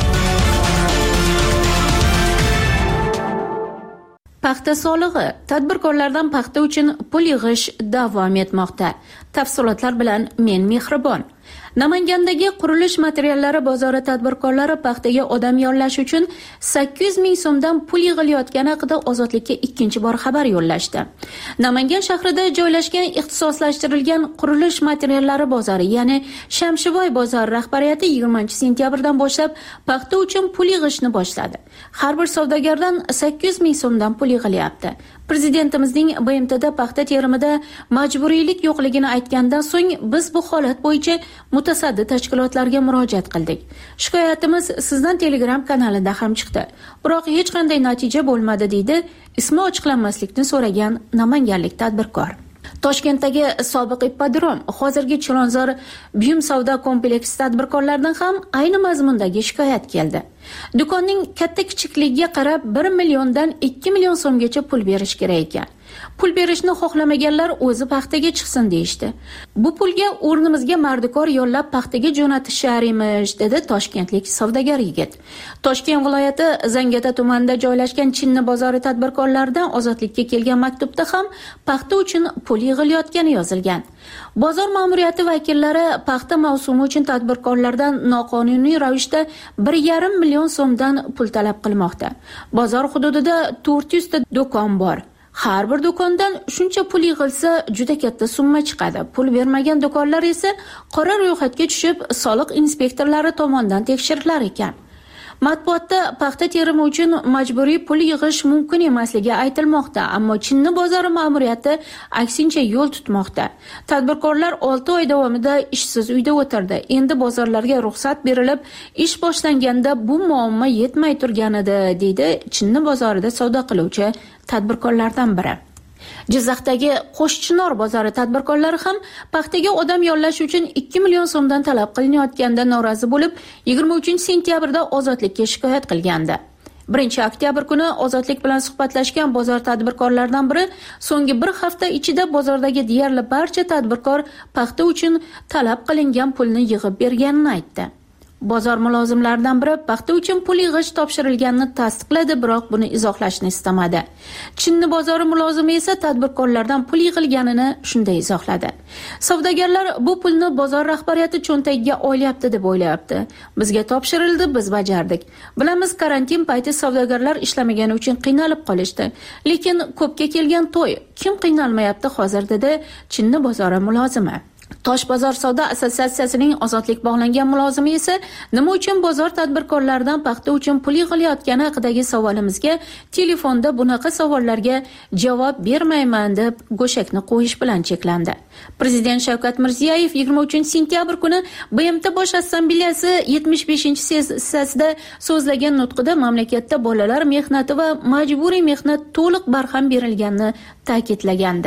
Paxta solig'i. Tadbirkorlardan paxta uchun pul yig'ish davom etmoqda. Tafsilotlar bilan men Mehribon. Namangandagi qurilish materiallari bozori tadbirkorlari paxtaga odam yollash uchun 800 ming so'mdan pul yig'ilayotgani haqida Ozodlikka ikkinchi bor xabar yo'llashdi. Namangan shahrida joylashgan ixtisoslashtirilgan qurilish materiallari bozori, ya'ni Shamshiboy bozori rahbariyati 20-sentyabrdan boshlab paxta uchun pul yig'ishni boshladi. Har bir savdogardan 800 ming so'mdan pul yig'ilyapti. Prezidentimizning BMTda paxta terimida majburiylik yo'qligini aytgandan so'ng biz bu holat bo'yicha mutasaddi tashkilotlarga murojaat qildik. Shikoyatimiz sizdan Telegram kanalida ham chiqdi. Biroq hech qanday natija bo'lmadi, deydi ismi ochiqlanmaslikni so'ragan namanganlik tadbirkor. Toshkentdagi sobiq ippodrom, hozirgi Chilonzor buyum savdo kompleksi tadbirkorlaridan ham ayni mazmundagi shikoyat keldi. Do'konning katta-kichikligiga qarab 1 milliondan 2 million so'mgacha pul berish kerak ekan. Pul berishni xohlamaganlar o'zi paxtaga chiqsin deyishdi. Bu pulga o'rnimizga mardikor yollab paxtaga jo'natishar emish, dedi toshkentlik savdogar yigit. Toshkent viloyati Zangata tumanida joylashgan Chinni bozori tadbirkorlaridan Ozodlikka kelgan maktubda ham paxta uchun pul yig'ilayotgani yozilgan. Bozor ma'muriyati vakillari paxta mavsumi uchun tadbirkorlardan noqonuniy ravishda 1,5 million so'mdan pul talab qilmoqda. Bozor hududida 400 ta do'kon bor. Har bir do'kondan shuncha pul yig'ilsa juda katta summa chiqadi. Pul bermagan do'konlar esa qora ro'yxatga tushib, soliq inspektorlari tomonidan tekshirilar ekan. Matbuotda paxta terimi uchun majburiy pul yig'ish mumkin emasligi aytilmoqda, ammo Chinni bozori ma'muriyati aksincha yo'l tutmoqda. Tadbirkorlar 6 oy davomida ishsiz uyda o'tirdi. Endi bozorlarga ruxsat berilib, ish boshlanganda bu muammo yetmay turgan edi, deydi Chinni bozorida savdo qiluvchi tadbirkorlardan biri. Jizzaxdagi Qo'shchinor bozori tadbirkorlari ham paxtaga odam yollash uchun 2 million so'mdan talab qilinayotganda norozi bo'lib, 23-sentyabrda Ozodlikka shikoyat qilgandi. 1-oktyabr kuni Ozodlik bilan suhbatlashgan bozor tadbirkorlaridan biri so'nggi bir hafta ichida bozordagi deyarli barcha tadbirkor paxta uchun talab qilingan pulni yig'ib berganini aytdi. Bozor mulozimlaridan biri paxta uchun pul yig'ish topshirilganini tasdiqladi, biroq buni izohlashni istamadi. Chinni bozori mulozimi esa tadbirkorlardan pul yig'ilganini shunday izohladi. Savdogarlar bu pulni bozor rahbariyati cho'ntagiga olyapti deb o'ylayapti. Bizga topshirildi, biz bajardik. Bilamiz, karantin payti savdogarlar ishlamagani uchun qiynalib qolishdi. Lekin ko'pga kelgan to'y, kim qiynalmayapti hozir, dedi Chinni bozori mulozimi. Tosh bozor savdo assotsiatsiyasining Ozodlik bog'langan mulozimi esa nima uchun bozor tadbirkorlaridan paxta uchun pul yig'ilayotgani haqidagi savolimizga telefonda bunaqa savollarga javob bermayman deb go'shakni qo'yish bilan cheklandi. Prezident Shavkat Mirziyoyev 23-sentyabr kuni BMT Bosh Assambleyasi 75-sessiyasida so'zlagan nutqida mamlakatda bolalar mehnati va majburiy mehnat to'liq barham berilganini ta'kidlagandi.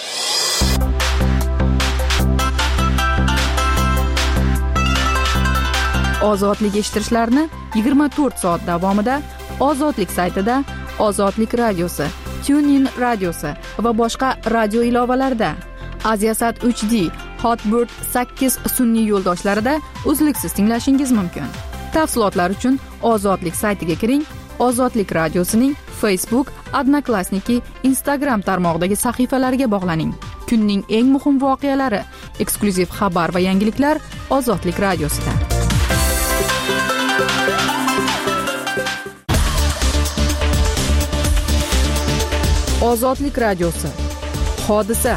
Ozodlik eshittirishlarni 24 soat davomida Ozodlik saytida, Ozodlik radiosi, TuneIn radiosi va boshqa radio ilovalarida, Aziasat HD, Hotbird 8 sun'iy yo'ldoshlarida uzluksiz tinglashingiz mumkin. Tafsilotlar uchun Ozodlik saytiga kiring. Ozodlik radiosining Facebook, Odnoklassniki, Instagram tarmog'idagi sahifalariga bog'laning. Kunning eng muhim voqealari, eksklyuziv xabar va yangiliklar Ozodlik radiosida. Ozodlik radiosi. Hodisa.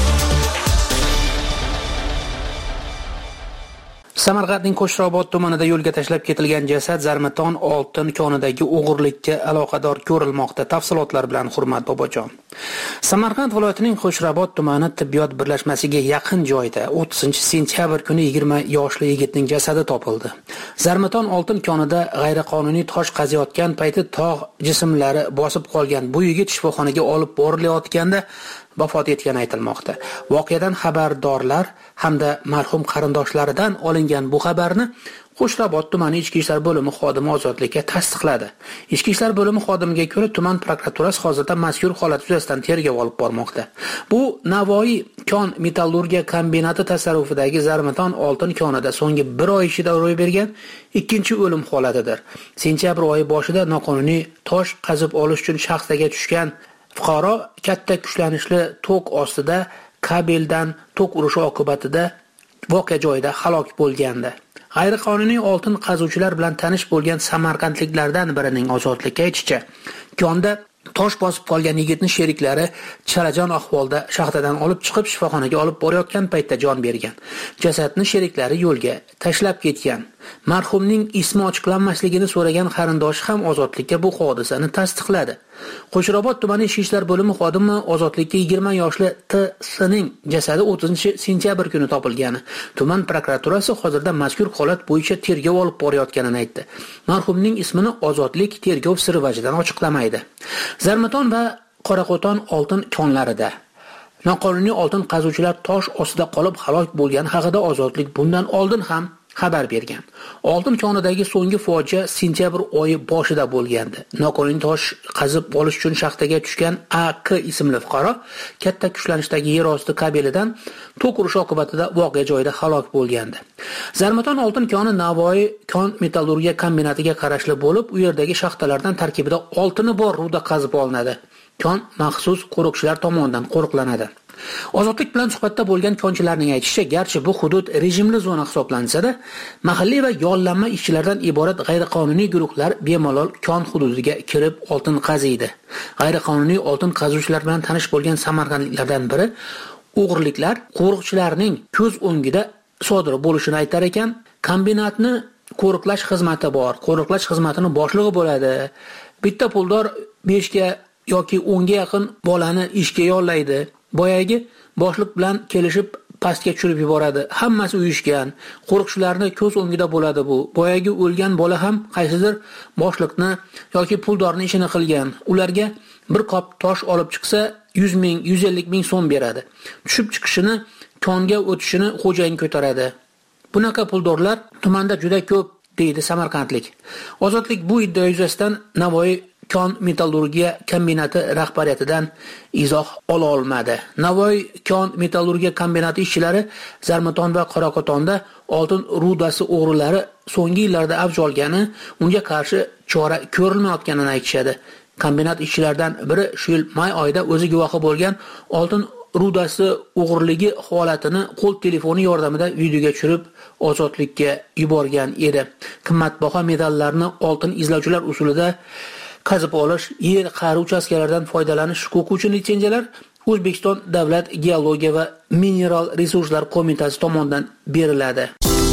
Samarqandning Qo'shrobod tumanida yo'lga tashlab ketilgan jasad Zarmaton oltin konidagi o'g'irlikka aloqador ko'rilmoqda. Tafsilotlar bilan Hurmat Bobojon. Samarqand viloyatining Qo'shrobod tumani tibbiyot birlashmasiga yaqin joyda 30-sentyabr kuni 20 yoshli yigitning jasadi topildi. Zarmaton oltin konida g'ayriqonuniy tosh qaziyotgan payti tog' jismlari bosib qolgan bu yigit shifoxonaga olib borilayotganda vafot etgani aytilmoqda. Voqeadan xabardorlar hamda marhum qarindoshlaridan olingan bu xabarni Qo'shrobod tumani Ichki ishlar bo'limi xodimi Ozodlikka tasdiqladi. Ichki ishlar bo'limi xodimiga ko'ra, tuman prokuraturasi hozirda mazkur holat yuzasidan tergov olib bormoqda. Bu Navoiy kon metallurgiya kombinati tasarrufidagi Zarmaton oltin konida so'nggi 1 oy ichida ro'y bergan ikkinchi o'lim holatidir. Sentyabr oyi boshida noqonuniy tosh qazib olish uchun shaxsaga tushgan fuqaro katta kuchlanishli tok ostida kabeldan tok urishi oqibatida voqea joyida halok bo'lgandi. G'ayriqonuniy oltin qazuvchilar bilan tanish bo'lgan samarqandliklardan birining Ozodlikka aytishicha, konda tosh bosib qolgan yigitni sheriklari chalajon ahvolda shaxtadan olib chiqib shifoxonaga olib borayotgan paytda jon bergan. Jasadni sheriklari yo'lga tashlab ketgan. Marhumning ismi ochiqlanmasligini so'ragan qarindoshi ham Ozodlikka bu hodisani tasdiqladi. Qo'shrobod tumani Ichki ishlar bo'limi xodimi Ozodlikka 20 yoshli T.S.ning jasadi 30-sentyabr kuni topilgani. Tuman prokuraturasi hozirda mazkur holat bo'yicha tergov olib borayotganini aytdi. Marhumning ismini Ozodlik tergov siri vajidan ochiqlamaydi. Zarmaton va Qoraqo'ton oltin konlarida noqonuniy oltin qazuvchilar tosh ostida qolib halok bo'lgani haqida Ozodlik bundan oldin ham xabar bergan. Oltin konidagi so'nggi fojia sentyabr oyi boshida bo'lgandi. Noqonuniy tosh qazib olish uchun shaxtaga tushgan A.K. ismli fuqaro katta kuchlanishdagi yer osti kabelidan tok urishi oqibatida voqea joyida halok bo'lgandi. Zarmaton oltin koni Navoiy kon metallurgiya kombinatiga qarashli bo'lib, u yerdagi shaxtalardan tarkibida oltini bor ruda qazib olinadi. Kon maxsus qo'riqchilar tomonidan qo'riqlanadi. Ozodlik bilan suhbatda bo'lgan konchilarning aytishicha, garchi bu hudud rejimli zona hisoblansa-da, mahalliy va yollanma ishchilardan iborat g'ayriqonuniy guruhlar bemalol kon hududiga kirib oltin qaziydi. G'ayriqonuniy oltin qazuvchilar bilan tanish bo'lgan samarqandliklardan biri o'g'irliklar qo'riqchilarning ko'z o'ngida sodir bo'lishini aytar ekan. Kombinatni qo'riqlash xizmati bor. Qo'riqlash xizmatining boshlig'i bo'ladi. Bitta puldor 5 ga yoki 10 ga yaqin bolani ishga yollaydi. Boyagi boshliq bilan kelishib pastga tushirib yuboradi. Hammasi uyushgan. Qo'riqchilarni ko'z o'ngida bo'ladi bu. Boyagi o'lgan bola ham qaysidir boshliqni yoki puldorning ishini qilgan. Ularga bir qop tosh olib chiqsa 100 ming, 150 ming so'm beradi. Tushib chiqishini, konga o'tishini xo'jayin ko'taradi. Bunaqa puldorlar tumanda juda ko'p, deydi samarqandlik. Ozodlik bu iddia yuzasidan Navoiy kon metallurgiya kombinati rahbariyatidan izoh ola olmadi. Navoiy kon metallurgiya kombinati ishchilari Zarmaton va Qoraqo'tonda oltin rudasi o'g'rilari so'nggi yillarda avj olgani, unga qarshi chora ko'rilmayotganini aytishadi. Kombinat ishchilaridan biri shu yil may oyida o'zi guvohi bo'lgan oltin rudasi o'g'irligi holatini qo'l telefoni yordamida videoga tushirib Ozodlikka yuborgan edi. Qimmatbaho metallarni oltin izlovchilar usulida qazib olish, yer qa'ri uchastkalaridan foydalanish huquqi uchun litsenziyalar O'zbekiston Davlat geologiya va mineral resurslar qo'mitasi tomonidan beriladi.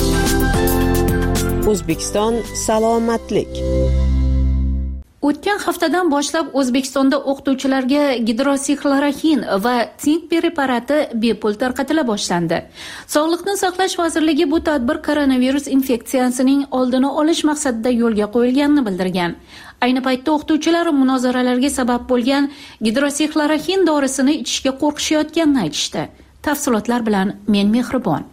O'zbekiston salomatlik. O'tgan haftadan boshlab O'zbekistonda o'qituvchilarga gidroksixloroxin va sink preparati bepul tarqatila boshlandi. Sog'liqni saqlash vazirligi bu tadbir koronavirus infeksiyasining oldini olish maqsadida yo'lga qo'yilganini bildirgan. Ayni paytda o'qituvchilar munozaralarga sabab bo'lgan gidroksixloroxin dorisini ichishga qo'rqishayotganini aytishdi. Tafsilotlar bilan men Mehribon.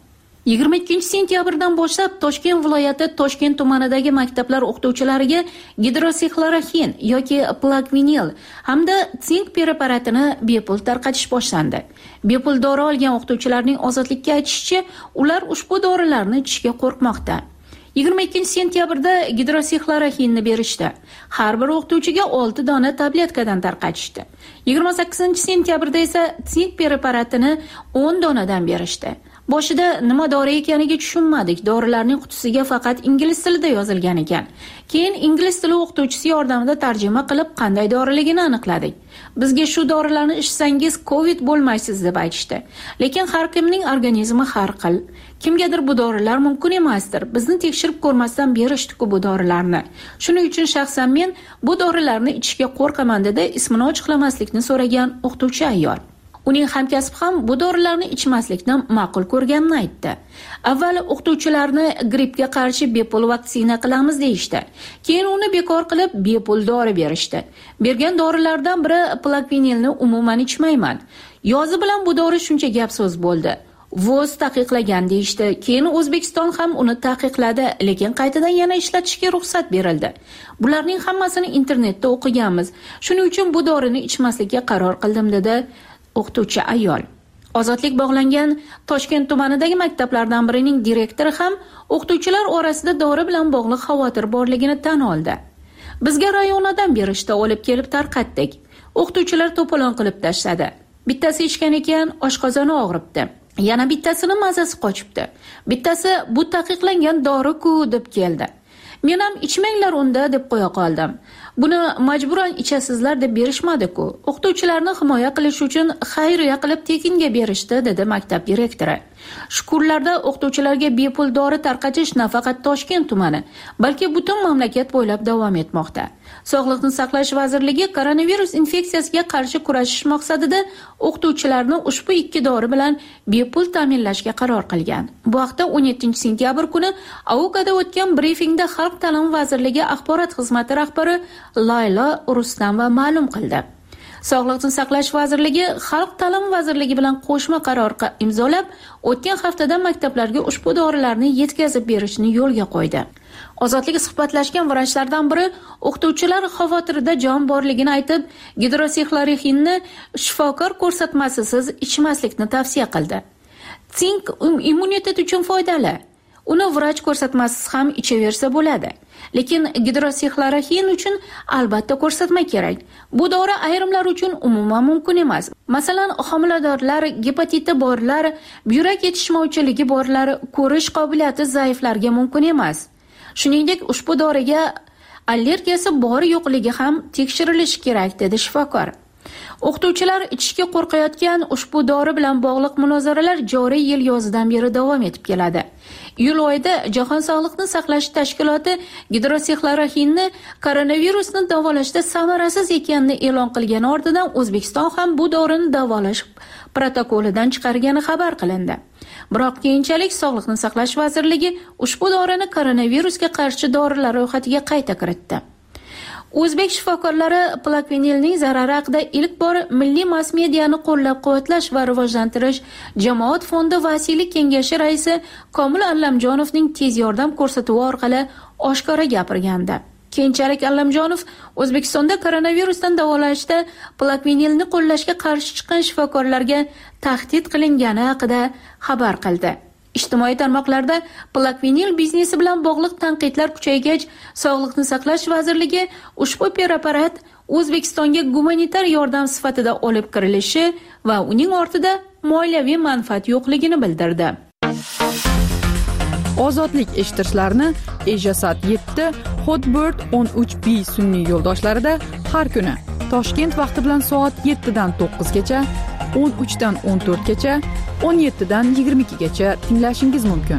22-sentyabrdan boshlab Toshkent viloyati Toshkent tumanidagi maktablar o'qituvchilariga gidroksixloroxin yoki plakvinil hamda sink preparatini bepul tarqatish boshlandi. Bepul dori olgan o'qituvchilarning Ozodlikka aytishicha, ular ushbu dorilarni ichishga qo'rqmoqda. 22-sentyabrda gidroksixloroxinni berishdi. Har bir o'qituvchiga 6 dona tabletkadan tarqatishdi. 28-sentyabrda esa sink preparatini 10 donadan berishdi. Boshida nima dori ekaniga tushunmadik. Dorilarning qutisiga faqat ingliz tilida yozilgan ekan. Keyin ingliz tili o'qituvchisi yordamida tarjima qilib qanday doriligini aniqladik. Bizga shu dorilarni ichsangiz COVID bo'lmaysiz deb aytishdi. Lekin har kimning organizmi har xil. Kimgadir bu dorilar mumkin emasdir. Bizni tekshirib ko'rmasdan berishdi-ku bu dorilarni. Shuning uchun shaxsan men bu dorilarni ichishga qo'rqaman dedi ismini ochiqlamaslikni so'ragan o'qituvchi ayol. Uning hamkasbi ham bu dorilarni ichmaslikni ma'qul ko'rganini aytdi. Avval o'qituvchilarni grippga qarshi bepul vaksina qilamiz deyishdi. Keyin uni bekor qilib bepul dori berishdi. Bergan dorilardan biri plakvinilni umuman ichmayman. Yozi bilan bu dori shuncha gap so'z bo'ldi. VOZ taqiqlagan deyishdi. Keyin O'zbekiston ham uni taqiqladi, lekin qaytadan yana ishlatishga ruxsat berildi. Bularning hammasini internetda o'qiganmiz. Shuning uchun bu dorini ichmaslikka qaror qildim dedi o'qituvchi ayol. Ozodlik bog'langan Toshkent tumanidagi maktablardan birining direktori ham o'qituvchilar orasida dori bilan bog'liq xavotir borligini tan oldi. Bizga rayonadan berishda olib kelib tarqatdik. O'qituvchilar to'polon qilib tashladi. Bittasi ichgan ekan, oshqozoni og'ribdi. Yana bittasini mazasi qochibdi. Bittasi bu taqiqlangan dori-ku deb keldi. Men ham ichmanglar unda deb qo'ya qoldim. Buni majburan ichasizlar deb berishmadi-ku. O'qituvchilarni himoya qilish uchun xayriya qilib tekinga berishdi dedi maktab direktori. Shu kunlarda o'qituvchilarga bepul dori tarqatish nafaqat Toshkent tumani, balki butun mamlakat bo'ylab davom etmoqda. Sog'liqni saqlash vazirligi koronavirus infeksiyasiga qarshi kurashish maqsadida o'qituvchilarni ushbu 2 dori bilan bepul ta'minlashga qaror qilgan. Bu haqda 17-sentyabr kuni AOKada o'tgan brifingda Xalq ta'limi vazirligi axborot xizmati rahbari Layla Rustamova ma'lum qildi. Sog'liqni saqlash vazirligi Xalq ta'limi vazirligi bilan qo'shma qaror imzolab, o'tgan haftada maktablarga ushbu dorilarni yetkazib berishni yo'lga qo'ydi. Ozodlik suhbatlashgan vrachlardan biri o'qituvchilar xavotirida jon borligini aytib, gidroksixloroxinni shifokor ko'rsatmasisiz ichmaslikni tavsiya qildi. Sink immunitet uchun foydali. Uni vrach ko'rsatmasiz ham ichaversa bo'ladi. Lekin gidroksixloroxin uchun albatta ko'rsatma kerak. Bu dori ayrimlar uchun umuman mumkin emas. Masalan, homiladorlar, gepatiti borlar, buyrak yetishmovchiligi borlar, ko'rish qobiliyati zaiflarga mumkin emas. Shuningdek, ushbu doriga allergiyasi bor-yo'qligi ham tekshirilishi kerak dedi shifokor. O'qituvchilar ichishga qo'rqayotgan ushbu dori bilan bog'liq munozaralar joriy yil yozidan beri davom etib keladi. Iyul oyida Jahon sog'liqni saqlash tashkiloti gidroksixloroxinni koronavirusni davolashda samarasiz ekanini e'lon qilgani ortidan O'zbekiston ham bu dorini davolash protokolidan chiqargani xabar qilindi. Biroq keyinchalik Sog'liqni saqlash vazirligi ushbu dorini koronavirusga qarshi dorilar ro'yxatiga qayta kiritdi. O'zbek shifokorlari plakvinilning zarari haqida ilk bor Milliy mass mediani qo'llab-quvvatlash va rivojlantirish jamoat fondi vasiylik kengashi raisi Komil Allamjonovning tez yordam ko'rsatuvi orqali oshkora gapirgandi. Keyinchalik Allamjonov O'zbekistonda koronavirusdan davolashda plakvinilni qo'llashga qarshi chiqqan shifokorlarga tahdid qilingani haqida xabar qildi. Ijtimoiy tarmoqlarda plakvinil biznesi bilan bog'liq tanqidlar kuchaygach, Sog'liqni saqlash vazirligi ushbu preparat O'zbekistonga gumanitar yordam sifatida olib kirilishi va uning ortida moliyaviy manfaat yo'qligini bildirdi. Ozodlik eshittirishlarni Ejasat 7, Hotbird 13B sun'iy yo'ldoshlarida har kuni Toshkent vaqti bilan soat 7 dan 9 gacha, 13 dan 14 gacha, 17 dan 22 gacha tinglashingiz mumkin.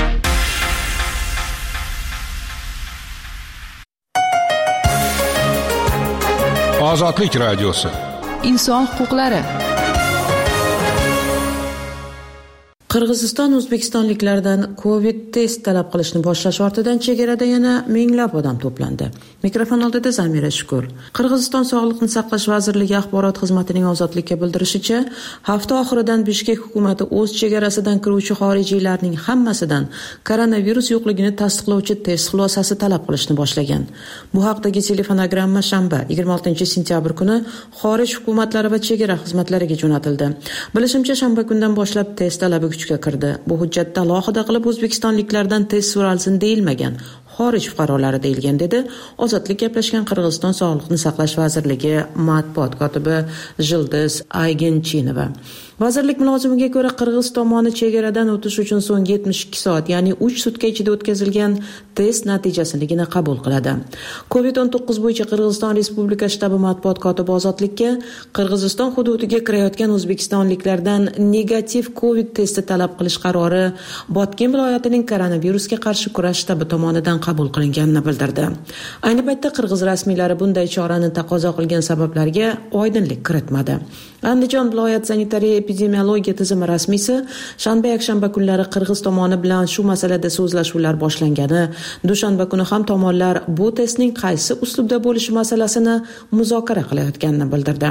Ozodlik radiosi. Inson huquqlari. Qirg'iziston o'zbekistonliklardan Covid test talab qilishni boshlash ortidan chegarada yana minglab odam to'plandi. Mikrofon oldida Zamira Shukur. Qirg'iziston Sog'liqni saqlash vazirligi axborot xizmatining Ozodlikka bildirishicha, hafta oxiridan Bishkek hukumati o'z chegarasidan kiruvchi xorijiylarning hammasidan koronavirus yo'qligini tasdiqlovchi test xulosasi talab qilishni boshlagan. Bu haqdagi telefonogramma shanba 26-sentyabr kuni xorij hukumatlari va chegara xizmatlariga jo'natildi. Bilishimcha, shanba kundan boshlab test talabi kuchga kirdi. Bu hujjatda alohida qilib O'zbekistonliklardan test so'ralsin deyilmagan, xorij fuqarolari deyilgan, dedi Ozodlik gaplashgan Qirg'iziston Sog'liqni saqlash vazirligi matbuot kotibi Jildiz Aygenchinova. Vazirlik mulozimiga ko'ra, Qirg'iz tomoni chegaradan o'tish uchun so'nggi 72 soat, ya'ni 3 sutka ichida o'tkazilgan test natijasinigina qabul qiladi. Covid-19 bo'yicha Qirg'iziston Respublika shtabi matbuot kotibi Ozodlikka Qirg'iziston hududiga kirayotgan o'zbekistonliklardan negativ Covid testi talab qilish qarori Botken viloyatining koronavirusga qarshi kurash shtabi tomonidan qabul qilinganini bildirdi. Ayni paytda Qirg'iz rasmiylari bunday chorani taqozo qilgan sabablarga oydinlik kiritmadi. Andijon viloyat sanitariya epidemiologiya tizimi rasmiysi shanba-yakshanba kunlari Qirg'iz tomoni bilan shu masalada so'zlashuvlar boshlangani, dushanba kuni ham tomonlar bu testning qaysi uslubda bo'lishi masalasini muzokara qilayotganini bildirdi.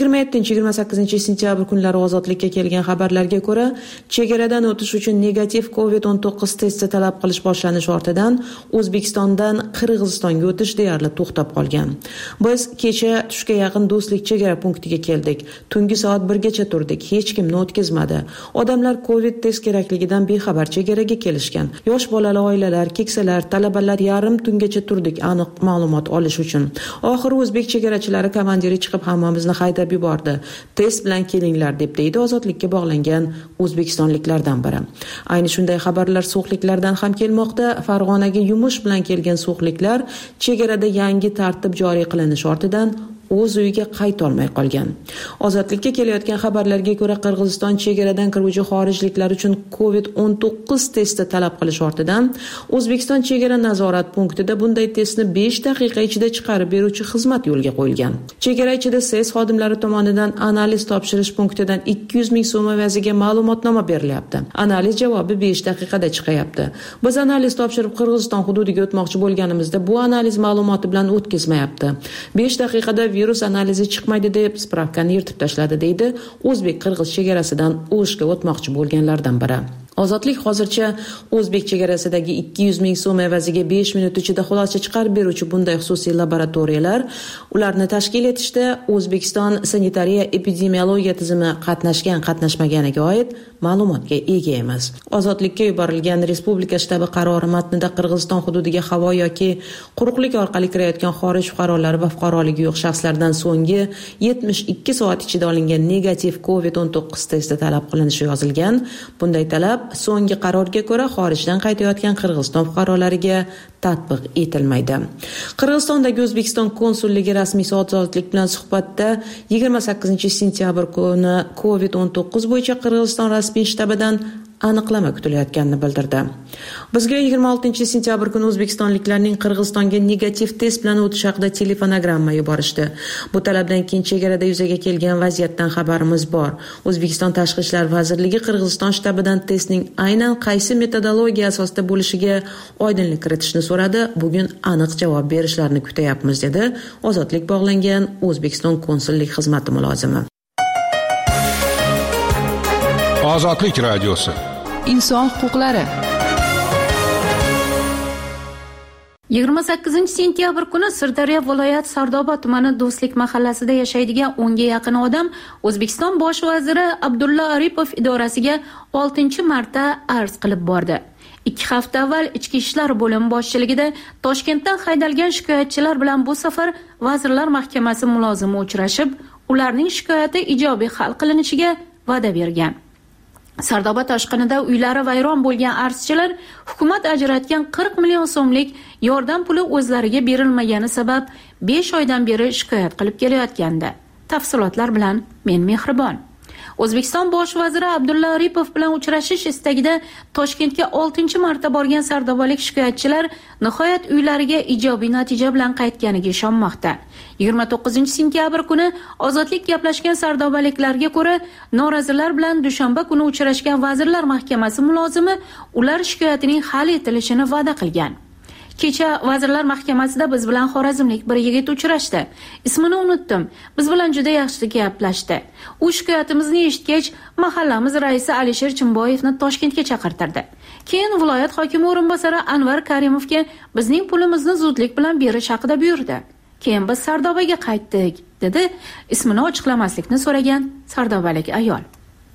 27-28 kunlari Ozodlikka kelgan xabarlarga ko'ra, chegaradan o'tish uchun negativ Covid-19 testi talab qilish boshlanishi ortidan O'zbekistondan Qirg'izistonga o'tish deyarli to'xtab qolgan. Biz kecha tushga yaqin Do'stlik chegara punktiga keldik. Tungi soat 1gacha turdik. Hech kimni o'tkazmadi. Odamlar Covid test kerakligidan bexabar chegaraga kelishgan. Yosh bolali oilalar, keksalar, talabalar yarim tungacha turdik aniq ma'lumot olish uchun. Oxiri o'zbek chegarachilari komandiri chiqib hammamizni haydab yubordi. Test bilan kelinglar deb deydi Ozodlikka bog'langan o'zbekistonliklardan biri. Ayni shunday xabarlar so'xliklardan ham kelmoqda. Farg'onaga yumush bilan kelgan so'xliklar chegarada yangi tartib joriy qilinishi ortidan o'z uyiga qayta olmay qolgan. Ozodlikka kelayotgan xabarlarga ko'ra, Qirg'iziston chegaradan kiruvchi xorijliklar uchun Covid-19 testi talab qilish ortidan O'zbekiston chegara nazorat punktida bunday testni 5 daqiqa ichida chiqarib beruvchi xizmat yo'lga qo'yilgan. Chegara ichida SES xodimlari tomonidan analiz topshirish punktidan 200 ming so'm evaziga ma'lumotnoma berilyapti. Analiz javobi 5 daqiqada chiqayapti. Biz analiz topshirib Qirg'iziston hududiga o'tmoqchi bo'lganimizda bu analiz ma'lumoti bilan o'tkazmayapti. 5 daqiqada virus analizi chiqmaydi deb spravkani yirtib tashladi, deydi o'zbek-qirg'iz chegarasidan O'shga o'tmoqchi bo'lganlardan biri. Ozodlik hozircha o'zbek chegarasidagi 200 ming so'm evaziga 5 minut ichida xulosa chiqarib beruvchi bunday xususiy laboratoriyalar, ularni tashkil etishda O'zbekiston sanitariya epidemiologiya tizimi qatnashmaganiga oid ma'lumotga ega emas. Ozodlikka yuborilgan Respublika shtabi qarori matnida Qirg'iziston hududiga havo yoki quruqlik orqali kirayotgan xorij fuqarolari va fuqaroligi yo'q shaxslardan so'nggi 72 soat ichida olingan negativ Covid-19 testi talab qilinishi yozilgan. Bunday talab so'nggi qarorga ko'ra xorijdan qaytayotgan Qirg'iziston fuqarolariga tatbiq etilmaydi. Qirg'izistondagi O'zbekiston konsulligi rasmiysi Ozodlik bilan suhbatda 28-sentyabr kuni Covid-19 bo'yicha Qirg'iziston rasmiy shtabidan aniqlama kutilayotganini bildirdi. Bizga 26-sentyabr kuni o'zbekistonliklarning Qirg'izistonga negativ test bilan o'tish haqida telefonogramma yuborishdi. Bu talabdan keyin chegarada yuzaga kelgan vaziyatdan xabarimiz bor. O'zbekiston Tashqi ishlar vazirligi Qirg'iziston shtabidan testning aynan qaysi metodologiya asosida bo'lishiga oydinlik kiritishni so'radi. Bugun aniq javob berishlarini kutayapmiz, dedi Ozodlik bog'langan O'zbekiston konsullik xizmati mulozimi. Ozodlik radiosi. Inson huquqlari. 28-sentyabr kuni Sirdaryo viloyat Sardoba tumani Do'stlik mahallasida yashaydigan 10 ga yaqin odam O'zbekiston bosh vaziri Abdulla Aripov idorasiga 6-marta arz qilib bordi. 2 hafta avval Ichki ishlar bo'limi boshchiligida Toshkentdan haydalgan shikoyatchilar bilan bu safar Vazirlar Mahkamasi mulozimi uchrashib, ularning shikoyati ijobiy hal qilinishiga va'da bergan. Sardoba toshqinida uylari vayron bo'lgan arzchilar hukumat ajratgan 40 million so'mlik yordam puli o'zlariga berilmagani sabab 5 oydan beri shikoyat qilib kelayotgandi. Tafsilotlar bilan men Mehribon. O'zbekiston bosh vaziri Abdulla Aripov bilan uchrashish istagida Toshkentga 6-marta borgan sardobalik shikoyatchilar nihoyat uylariga ijobiy natija bilan qaytganiga ishonmoqda. 29-sentyabr kuni Ozodlik gaplashgan sardobaliklarga ko'ra, norozilar bilan dushanba kuni uchrashgan Vazirlar Mahkamasi mulozimi ular shikoyatining hal etilishini va'da qilgan. Kecha Vazirlar Mahkamasida biz bilan xorazmlik bir yigit uchrashdi. Ismini unutdim. Biz bilan juda yaxshi gaplashdi. U shikoyatimizni eshitgach, mahallamiz raisi Alisher Chimboyevni Toshkentga chaqirtirdi. Keyin viloyat hokimi o'rinbosari Anvar Karimovga bizning pulimizni zudlik bilan berish haqida buyurdi. Keyin biz Sardobaga qaytdik, dedi ismini ochiqlamaslikni so'ragan sardobalik ayol.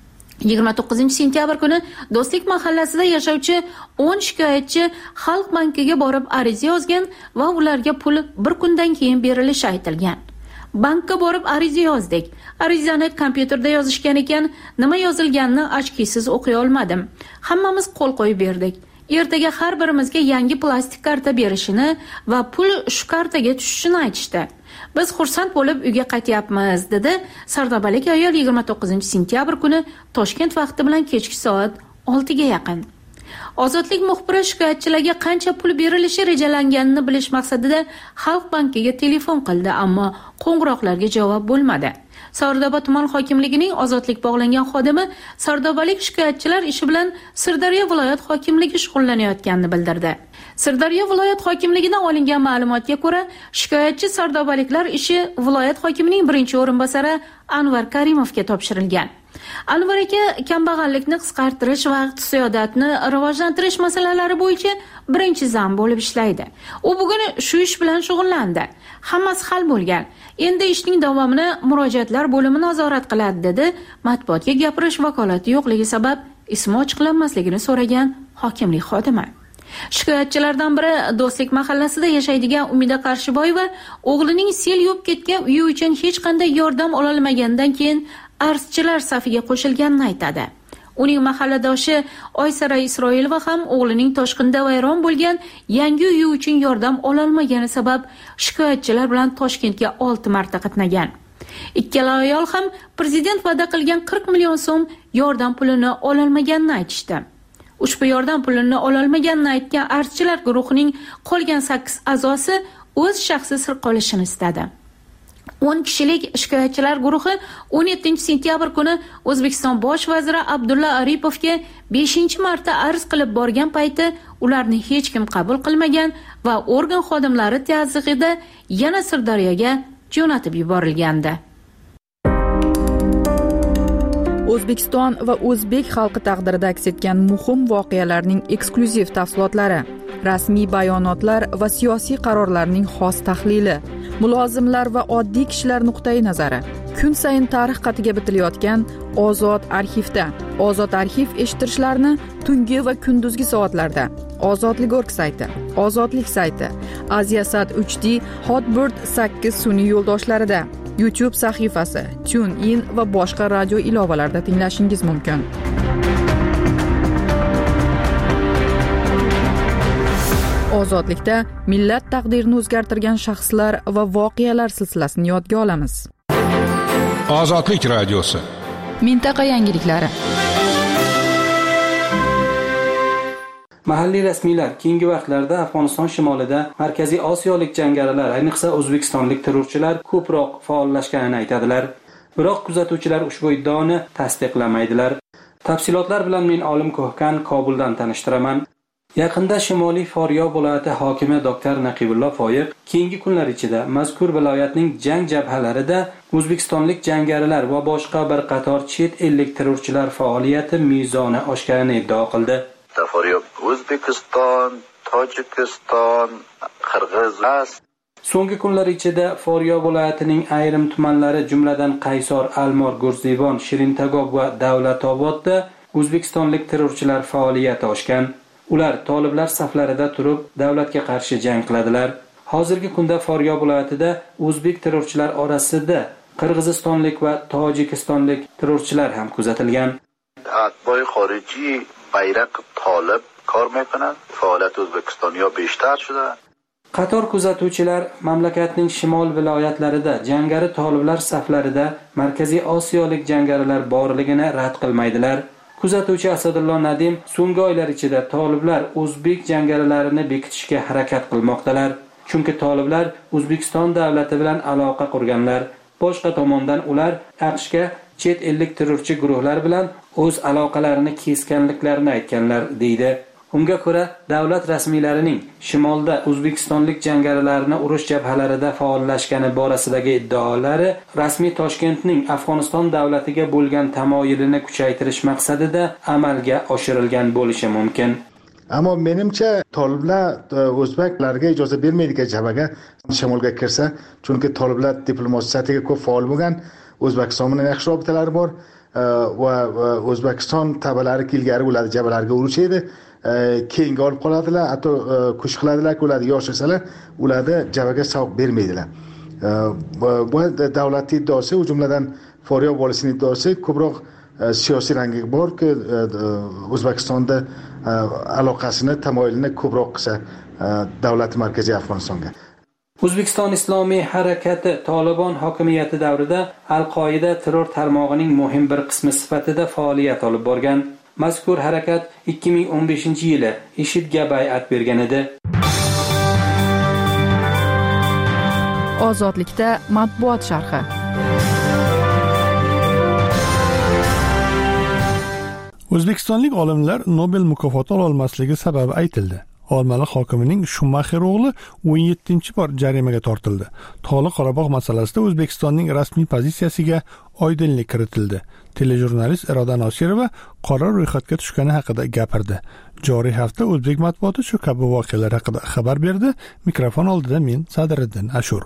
29-sentyabr kuni Do'stlik mahallasida yashovchi 10 shikoyatchi Xalq bankiga borib ariza yozgan va ularga pul bir kundan keyin berilishi aytilgan. Bankka borib ariza yozdik. Arizani kompyuterda yozishgan ekan, nima yozilganini ochkisiz o'qiy olmadim. Hammamiz qo'l qo'yib berdik. Ertaga har birimizga yangi plastik karta berishini va pul shu kartaga tushishini aytishdi. Biz xursand bo'lib uyga qaytyapmiz, dedi sardobalik ayol 29-sentyabr kuni Toshkent vaqti bilan kechki soat 6 ga yaqin. Ozodlik muxbiri shikoyatchilarga qancha pul berilishi rejalanganini bilish maqsadida Xalq bankiga telefon qildi, ammo qo'ng'iroqlarga javob bo'lmadi. Sardoba tuman hokimligining Ozodlik bog'langan xodimi sardobalik shikoyatchilar ishi bilan Sirdaryo viloyat hokimligi shug'ullanayotganini bildirdi. Sirdaryo viloyat hokimligidan olingan ma'lumotga ko'ra, shikoyatchi sardobaliklar ishi viloyat hokimining birinchi o'rinbosari Anvar Karimovga topshirilgan. Anvar aka kambag'allikni qisqartirish va iqtisodiyotni rivojlantirish masalalari bo'yicha birinchi zam bo'lib ishlaydi. U bugun shu ish bilan shug'ullandi. Hammasi hal bo'lgan. Endi ishning davomini murojaatlar bo'limi nazorat qiladi, dedi matbuotga gapirish vakolati yo'qligi sabab ismi ochiqlanmasligini so'ragan hokimlik xodimi. Shikoyatchilardan biri Do'stlik mahallasida yashaydigan Umida Qarshiboyeva o'g'lining sel yuvib ketgan uyi uchun hech qanday yordam ola olmagandan keyin arzchilar safiga qo'shilganini aytadi. Uning mahalladoshi Oysara Isroilova ham o'g'lining toshqinda vayron bo'lgan yangi uyi uchun yordam ola olmagani sabab shikoyatchilar bilan Toshkentga 6 marta qatnagan. Ikkala ayol ham prezident va'da qilgan 40 million so'm yordam pulini ola olmaganini aytishdi. Ushbu yordam pulini ola olmaganini aytgan arzchilar guruhining qolgan 8 a'zosi o'z shaxsiy sir qolishini istadi. 10 kishilik shikoyatchilar guruhi 17-sentyabr kuni O'zbekiston bosh vaziri Abdulla Aripovga 5-marta arz qilib borgan payti ularni hech kim qabul qilmagan va organ xodimlari tazyiqida yana Sirdaryoga jo'natib yuborilgandi. O'zbekiston va o'zbek xalqi taqdirida aks etgan muhim voqealarning eksklyuziv tafsilotlari, rasmiy bayonotlar va siyosiy qarorlarning xos tahlili, mulozimlar va oddiy kishilar nuqtai nazari. Kun sayin tarix qatiga bitilayotgan Ozod arxivda. Ozod arxiv eshittirishlarni tungi va kunduzgi soatlarda Ozodlik.org sayti, Ozodlik sayti, Aziasat 3D, Hotbird 8 sun'iy yo'ldoshlarida, YouTube sahifasi, TuneIn va boshqa radio ilovalarida tinglashingiz mumkin. Ozodlikda millat taqdirini o'zgartirgan shaxslar va voqealar silsilasini yodga olamiz. Ozodlik radiosi. Mintaqa yangiliklari. Mahalliy rasmiylar keyingi vaqtlarda Afg'oniston shimolida Markaziy Osiyolik jangarilar, ayniqsa o'zbekistonlik terrorchilar ko'proq faollashganini aytadilar. Biroq kuzatuvchilar ushbu iddaoni tasdiqlamaydilar. Tafsilotlar bilan men Olim Ko'hkan Kobuldan tanishtiraman. Yaqinda Shimoliy Faryob viloyati hokimi Dr. Naqibullo Foyiq keyingi kunlar ichida mazkur viloyatning jang jabhalarida o'zbekistonlik jangarilar va boshqa bir qator chet ellik terrorchilar faoliyati mezoni oshganini iddao qildi. Faryob O'zbekiston, Tojikiston, Qirg'iziston. So'nggi kunlar ichida Faryob viloyatining ayrim tumanlari, jumladan Qaysor, Almor, Gurzibon, Shirintagob va Davlatobodda o'zbekistonlik terrorchilar faoliyati oshgan. Ular toliblar saflarida turib davlatga qarshi jang qiladilar. Hozirgi kunda Faryob viloyatida o'zbek terrorchilar orasida qirg'izistonlik va tojikistonlik terrorchilar ham kuzatilgan. Atboy xorijiy bayraq tolib kor میکنن. فعالیت O'zbekiston yo beshtar shуда. Qator kuzatuvchilar mamlakatning shimol viloyatlarida jangari toliblar saflarida Markaziy Osiyolik jangarilar borligini rad qilmaydilar. Kuzatuvchi Asadullo Nadim so'nggi oylar ichida toliblar o'zbek jangarilarini bekitishga harakat qilmoqdalar. Chunki toliblar O'zbekiston davlati bilan aloqa qurganlar. Boshqa tomondan ular AQShga chet ellik terrorchi guruhlar bilan o'z aloqalarini kesganliklarini aytganlar deydi. Unga ko'ra, davlat rasmiylarining shimolda o'zbekistonlik jangarilarni urush jabhalarida faollashgani borasidagi iddaolari rasmiy Toshkentning Afg'oniston davlatiga bo'lgan tamoyilini kuchaytirish maqsadida amalga oshirilgan bo'lishi mumkin. Ammo menimcha toliblar o'zbeklarga ijozat bermaydigan jabhaga shimolga kirsa, chunki toliblar diplomatiyasiga ko'p faol bo'lgan, O'zbekiston bilan yaxshi robitalari bor va O'zbekiston tabalari ilgari ularni jabhalarga urushadi. Keyinga olib qoladilar, hatto kuch qiladilar, ular yoshsalar, ularni jabhaga savob bermaydilar. Bu davlat iddaosi, u jumladan Foryob volisining iddaosi ko'proq siyosiy rangi borki, O'zbekistonda aloqasini, tamoyilini ko'proq qilsa davlat markaziy Afg'onistonga. O'zbekiston Islomiy harakati Tolibon hokimiyati davrida Al-Qoida terror tarmog'ining muhim bir qismi sifatida faoliyat olib borgan. Mazkur harakat 2015-yili IShIDga bay'at bergan edi. Ozodlikda matbuot sharhi. O'zbekistonlik olimlar Nobel mukofoti ola olmasligi sababi aytildi. Olmaliq hokimining Shumaxer o'g'li 17-bor jarimaga tortildi. Tog'li Qorabog' masalasida O'zbekistonning rasmiy pozitsiyasiga oydinlik kiritildi. Telejurnalist Iroda Nosirova qora ro'yxatga tushgani haqida gapirdi. Joriy hafta o'zbek matbuoti shu kabi voqealar haqida xabar berdi. Mikrofon oldida men Sadriddin Ashur.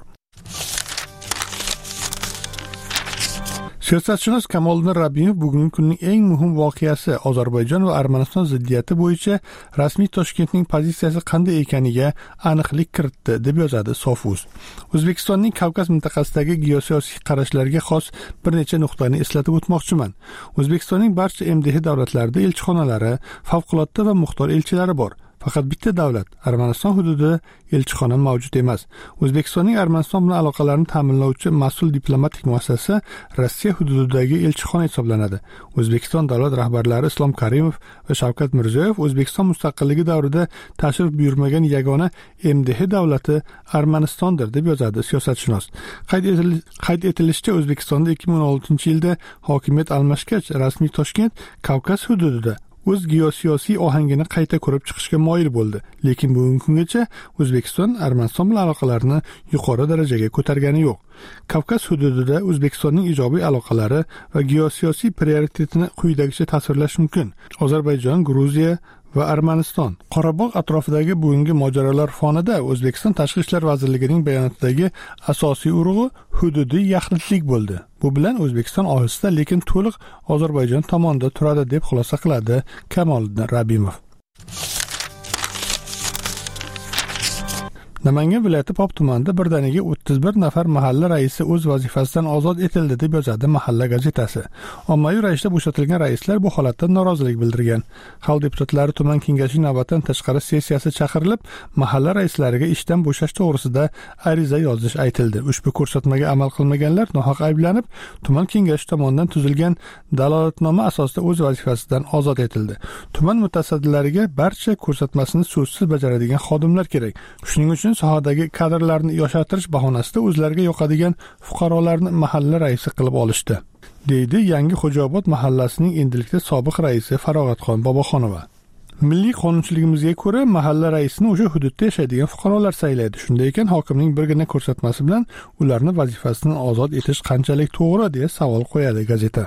Siyosatshunos Kamoliddin Rabbimov bugungi kunning eng muhim voqeasi Ozarbayjon va Armaniston ziddiyati bo'yicha rasmiy Toshkentning pozitsiyasi qanday ekaniga aniqlik kiritdi deb yozadi Sofuz. O'zbekistonning Kavkaz mintaqasidagi geosiyosiy qarashlarga xos bir necha nuqtani eslatib o'tmoqchiman. O'zbekistonning barcha MDH davlatlarida elchixonalari, favqulodda va muxtor elchilari bor. Faqat bitta davlat, Armaniston hududida elchixona mavjud emas. O'zbekistonning Armaniston bilan aloqalarini ta'minlovchi mas'ul diplomatik muassasa Rossiya hududidagi elchixona hisoblanadi. O'zbekiston davlat rahbarlari Islom Karimov va Shavkat Mirziyoyev O'zbekiston mustaqilligi davrida tashrif buyurmagan yagona MDH davlati Armanistondir deb yozadi siyosatshunos. Qayd etilishicha, O'zbekistonda 2016-yilda hokimiyat almashgach, rasmiy Toshkent Kavkaz hududida o'z geosiyosiy ohangini qayta ko'rib chiqishga moyil bo'ldi. Lekin bugungi kungacha O'zbekiston Armaniston bilan aloqalarini yuqori darajaga ko'targani yo'q. Kavkaz hududida O'zbekistonning ijobiy aloqalari va geosiyosiy prioritetini quyidagicha tasvirlash mumkin. Ozarbayjon, Gruziya va Armaniston. Qorabog' atrofidagi bugungi mojarolar fonida O'zbekiston Tashqi ishlar vazirligining bayonotidagi asosiy urg'u hududiy yaxlitlik bo'ldi. Bu bilan O'zbekiston ohista lekin to'liq Ozarbayjon tomonida turadi deb xulosa qiladi Kamoliddin Rabbimov. Namangan viloyati Pop tumanida birdaniga 31 nafar mahalla raisi o'z vazifasidan ozod etildi deb yozadi Mahalla gazetasi. Ommaviy ravishda bo'shatilgan raislar bu holatdan norozilik bildirgan. Xalq deputatlari tuman kengashining navbatdan tashqari sessiyasi chaqirilib, mahalla raislariga ishdan bo'shash to'g'risida ariza yozish aytildi. Ushbu ko'rsatmaga amal qilmaganlar nohaq ayblanib, tuman kengashi tomonidan tuzilgan dalolatnoma asosida o'z vazifasidan ozod etildi. Tuman mutasaddilariga barcha ko'rsatmasini so'zsiz bajaradigan xodimlar kerak. Shuning uchun sohadagi kadrlarni yoshartirish bahonasida o'zlariga yoqadigan fuqarolarni mahalla raisi qilib olishdi, deydi Yangi Xo'jaobod mahallasining endilikda sobiq raisi Farog'atxon Boboxonova. Milliy qonunchiligimizga ko'ra mahalla raisini o'sha hududda yashaydigan fuqarolar saylaydi. Shunday ekan, hokimning birgina ko'rsatmasi bilan ularni vazifasidan ozod etish qanchalik to'g'ri deya savol qo'yadi gazeta.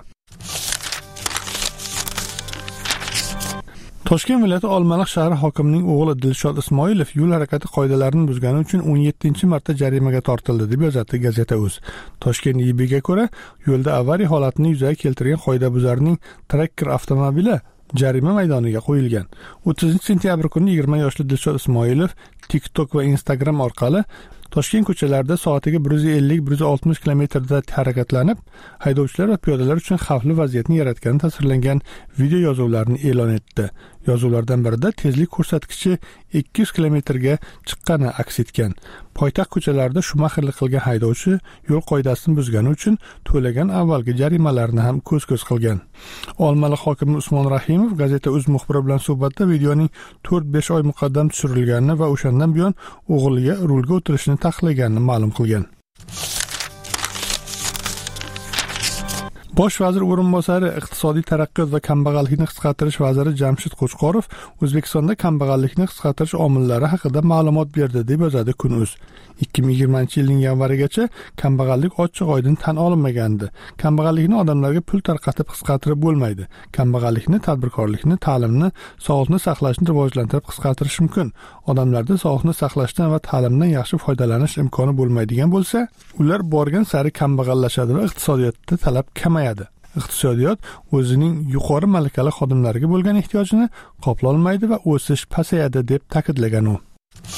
Toshkent viloyati Olmaliq shahri hokimining o'g'li Dilshod Ismoilov yo'l harakati qoidalarini buzgani uchun 17-marta jarimaga tortildi deb yozadi gazeta.uz. Toshkent IBga ko'ra, yo'lda avariya holatini yuzaga keltirgan qoidabuzarning Tracker avtomobili jarima maydoniga qo'yilgan. 30-sentyabr kuni 20 yoshli Dilshod Ismoilov TikTok va Instagram orqali Toshkent ko'chalarida soatiga 150-160 kilometrda harakatlanib, haydovchilar va piyodalar uchun xavfli vaziyatni yaratgani tasvirlangan video yozuvlarni e'lon etdi. Yozuvlardan birida tezlik ko'rsatkichi 200 kilometrga chiqqani aks etgan. Poytaxt ko'chalarida shumaxirlik qilgan haydovchi yo'l qoidasini buzgani uchun to'lagan avvalgi jarimalarni ham ko'z-ko'z qilgan. Olmaliq hokimi Usmon Rahimov gazeta.uz muxbiri bilan suhbatda videoning 4-5 oy muqaddam tushirilganini va o'shandan buyon o'g'liga rulga o'tirishni taqiqlaganini ma'lum qilgan. Bosh vazir o'rinbosari iqtisodiy taraqqiyot va kambag'allikni qisqartirish vaziri Jamshid Qo'chqorov O'zbekistonda kambag'allikni qisqartirish omillari haqida ma'lumot berdi deb yozadi Kun.uz. 2020-yilning yanvarigacha kambag'allik ochiq-oydin tan olinmagandi. Kambag'allikni odamlarga pul tarqatib qisqartirib bo'lmaydi. Kambag'allikni tadbirkorlikni, ta'limni, sog'liqni saqlashni rivojlantirib qisqartirish mumkin. Odamlarda sog'liqni saqlashdan va ta'limdan yaxshi foydalanish imkoni bo'lmaydigan bo'lsa, ular borgan sari kambag'allashadi va iqtisodiyotda talab kamayadi. Iqtisodiyot o'zining yuqori malakali xodimlarga bo'lgan ehtiyojini qoplolmaydi va o'sish pasayadi deb ta'kidlagan u.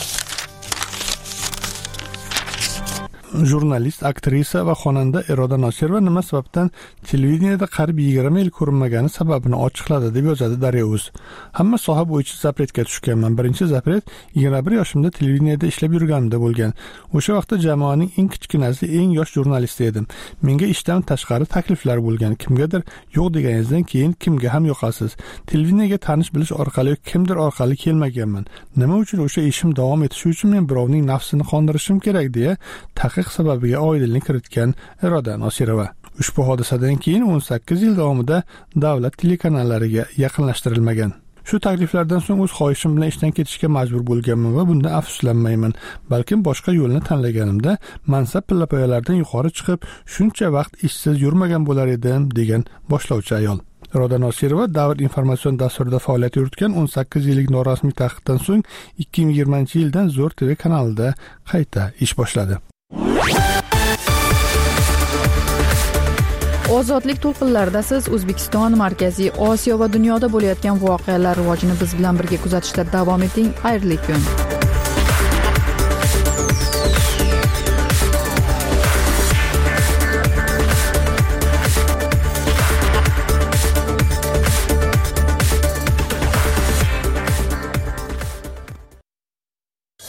Jurnalist, aktrisa va xonanda Iroda Nosirova nima sababdan televideniyada qarib 20 yil ko'rinmagani sababini ochiqladi deb yozadi Daryo.uz. Hamma soha bo'yicha zapretga tushganman. Birinchi zapret 21 yoshimda televideniyada ishlab yurganimda bo'lgan. O'sha vaqtda jamoaning eng kichkinasi, eng yosh jurnalisti edim. Menga ishdan tashqari takliflar bo'lgan. Kimgadir yo'q deganingizdan keyin kimga ham yoqasiz. Televideniyaga tanish bilish orqali kimdir orqali kelmaganman. Nima uchun o'sha ishim davom etishi uchun men birovning nafsini qondirishim kerak deya taqiq sababiga oydinlik kiritgan Iroda Nosirova. Ushbu hodisadan keyin 18 yil davomida davlat telekanallariga yaqinlashtirilmagan. Shu takliflardan so'ng o'z xohishim bilan ishdan ketishga majbur bo'lganman va bundan afsuslanmayman. Balkim boshqa yo'lni tanlaganimda mansab pillapoyalardan yuqori chiqib, shuncha vaqt ishsiz yurmagan bo'lar edim, degan boshlovchi ayol. Iroda Nosirova Davr informatsion dasturida faoliyat yuritgan 18 yillik norasmiy taqiqdan so'ng 2020-yildan Zo'r TV kanalida qayta ish boshladi. Ozodlik to'lqinlarida siz O'zbekiston, Markaziy Osiyo va dunyoda bo'layotgan voqealar rivojini biz bilan birga kuzatishda davom eting. Xayrli kun.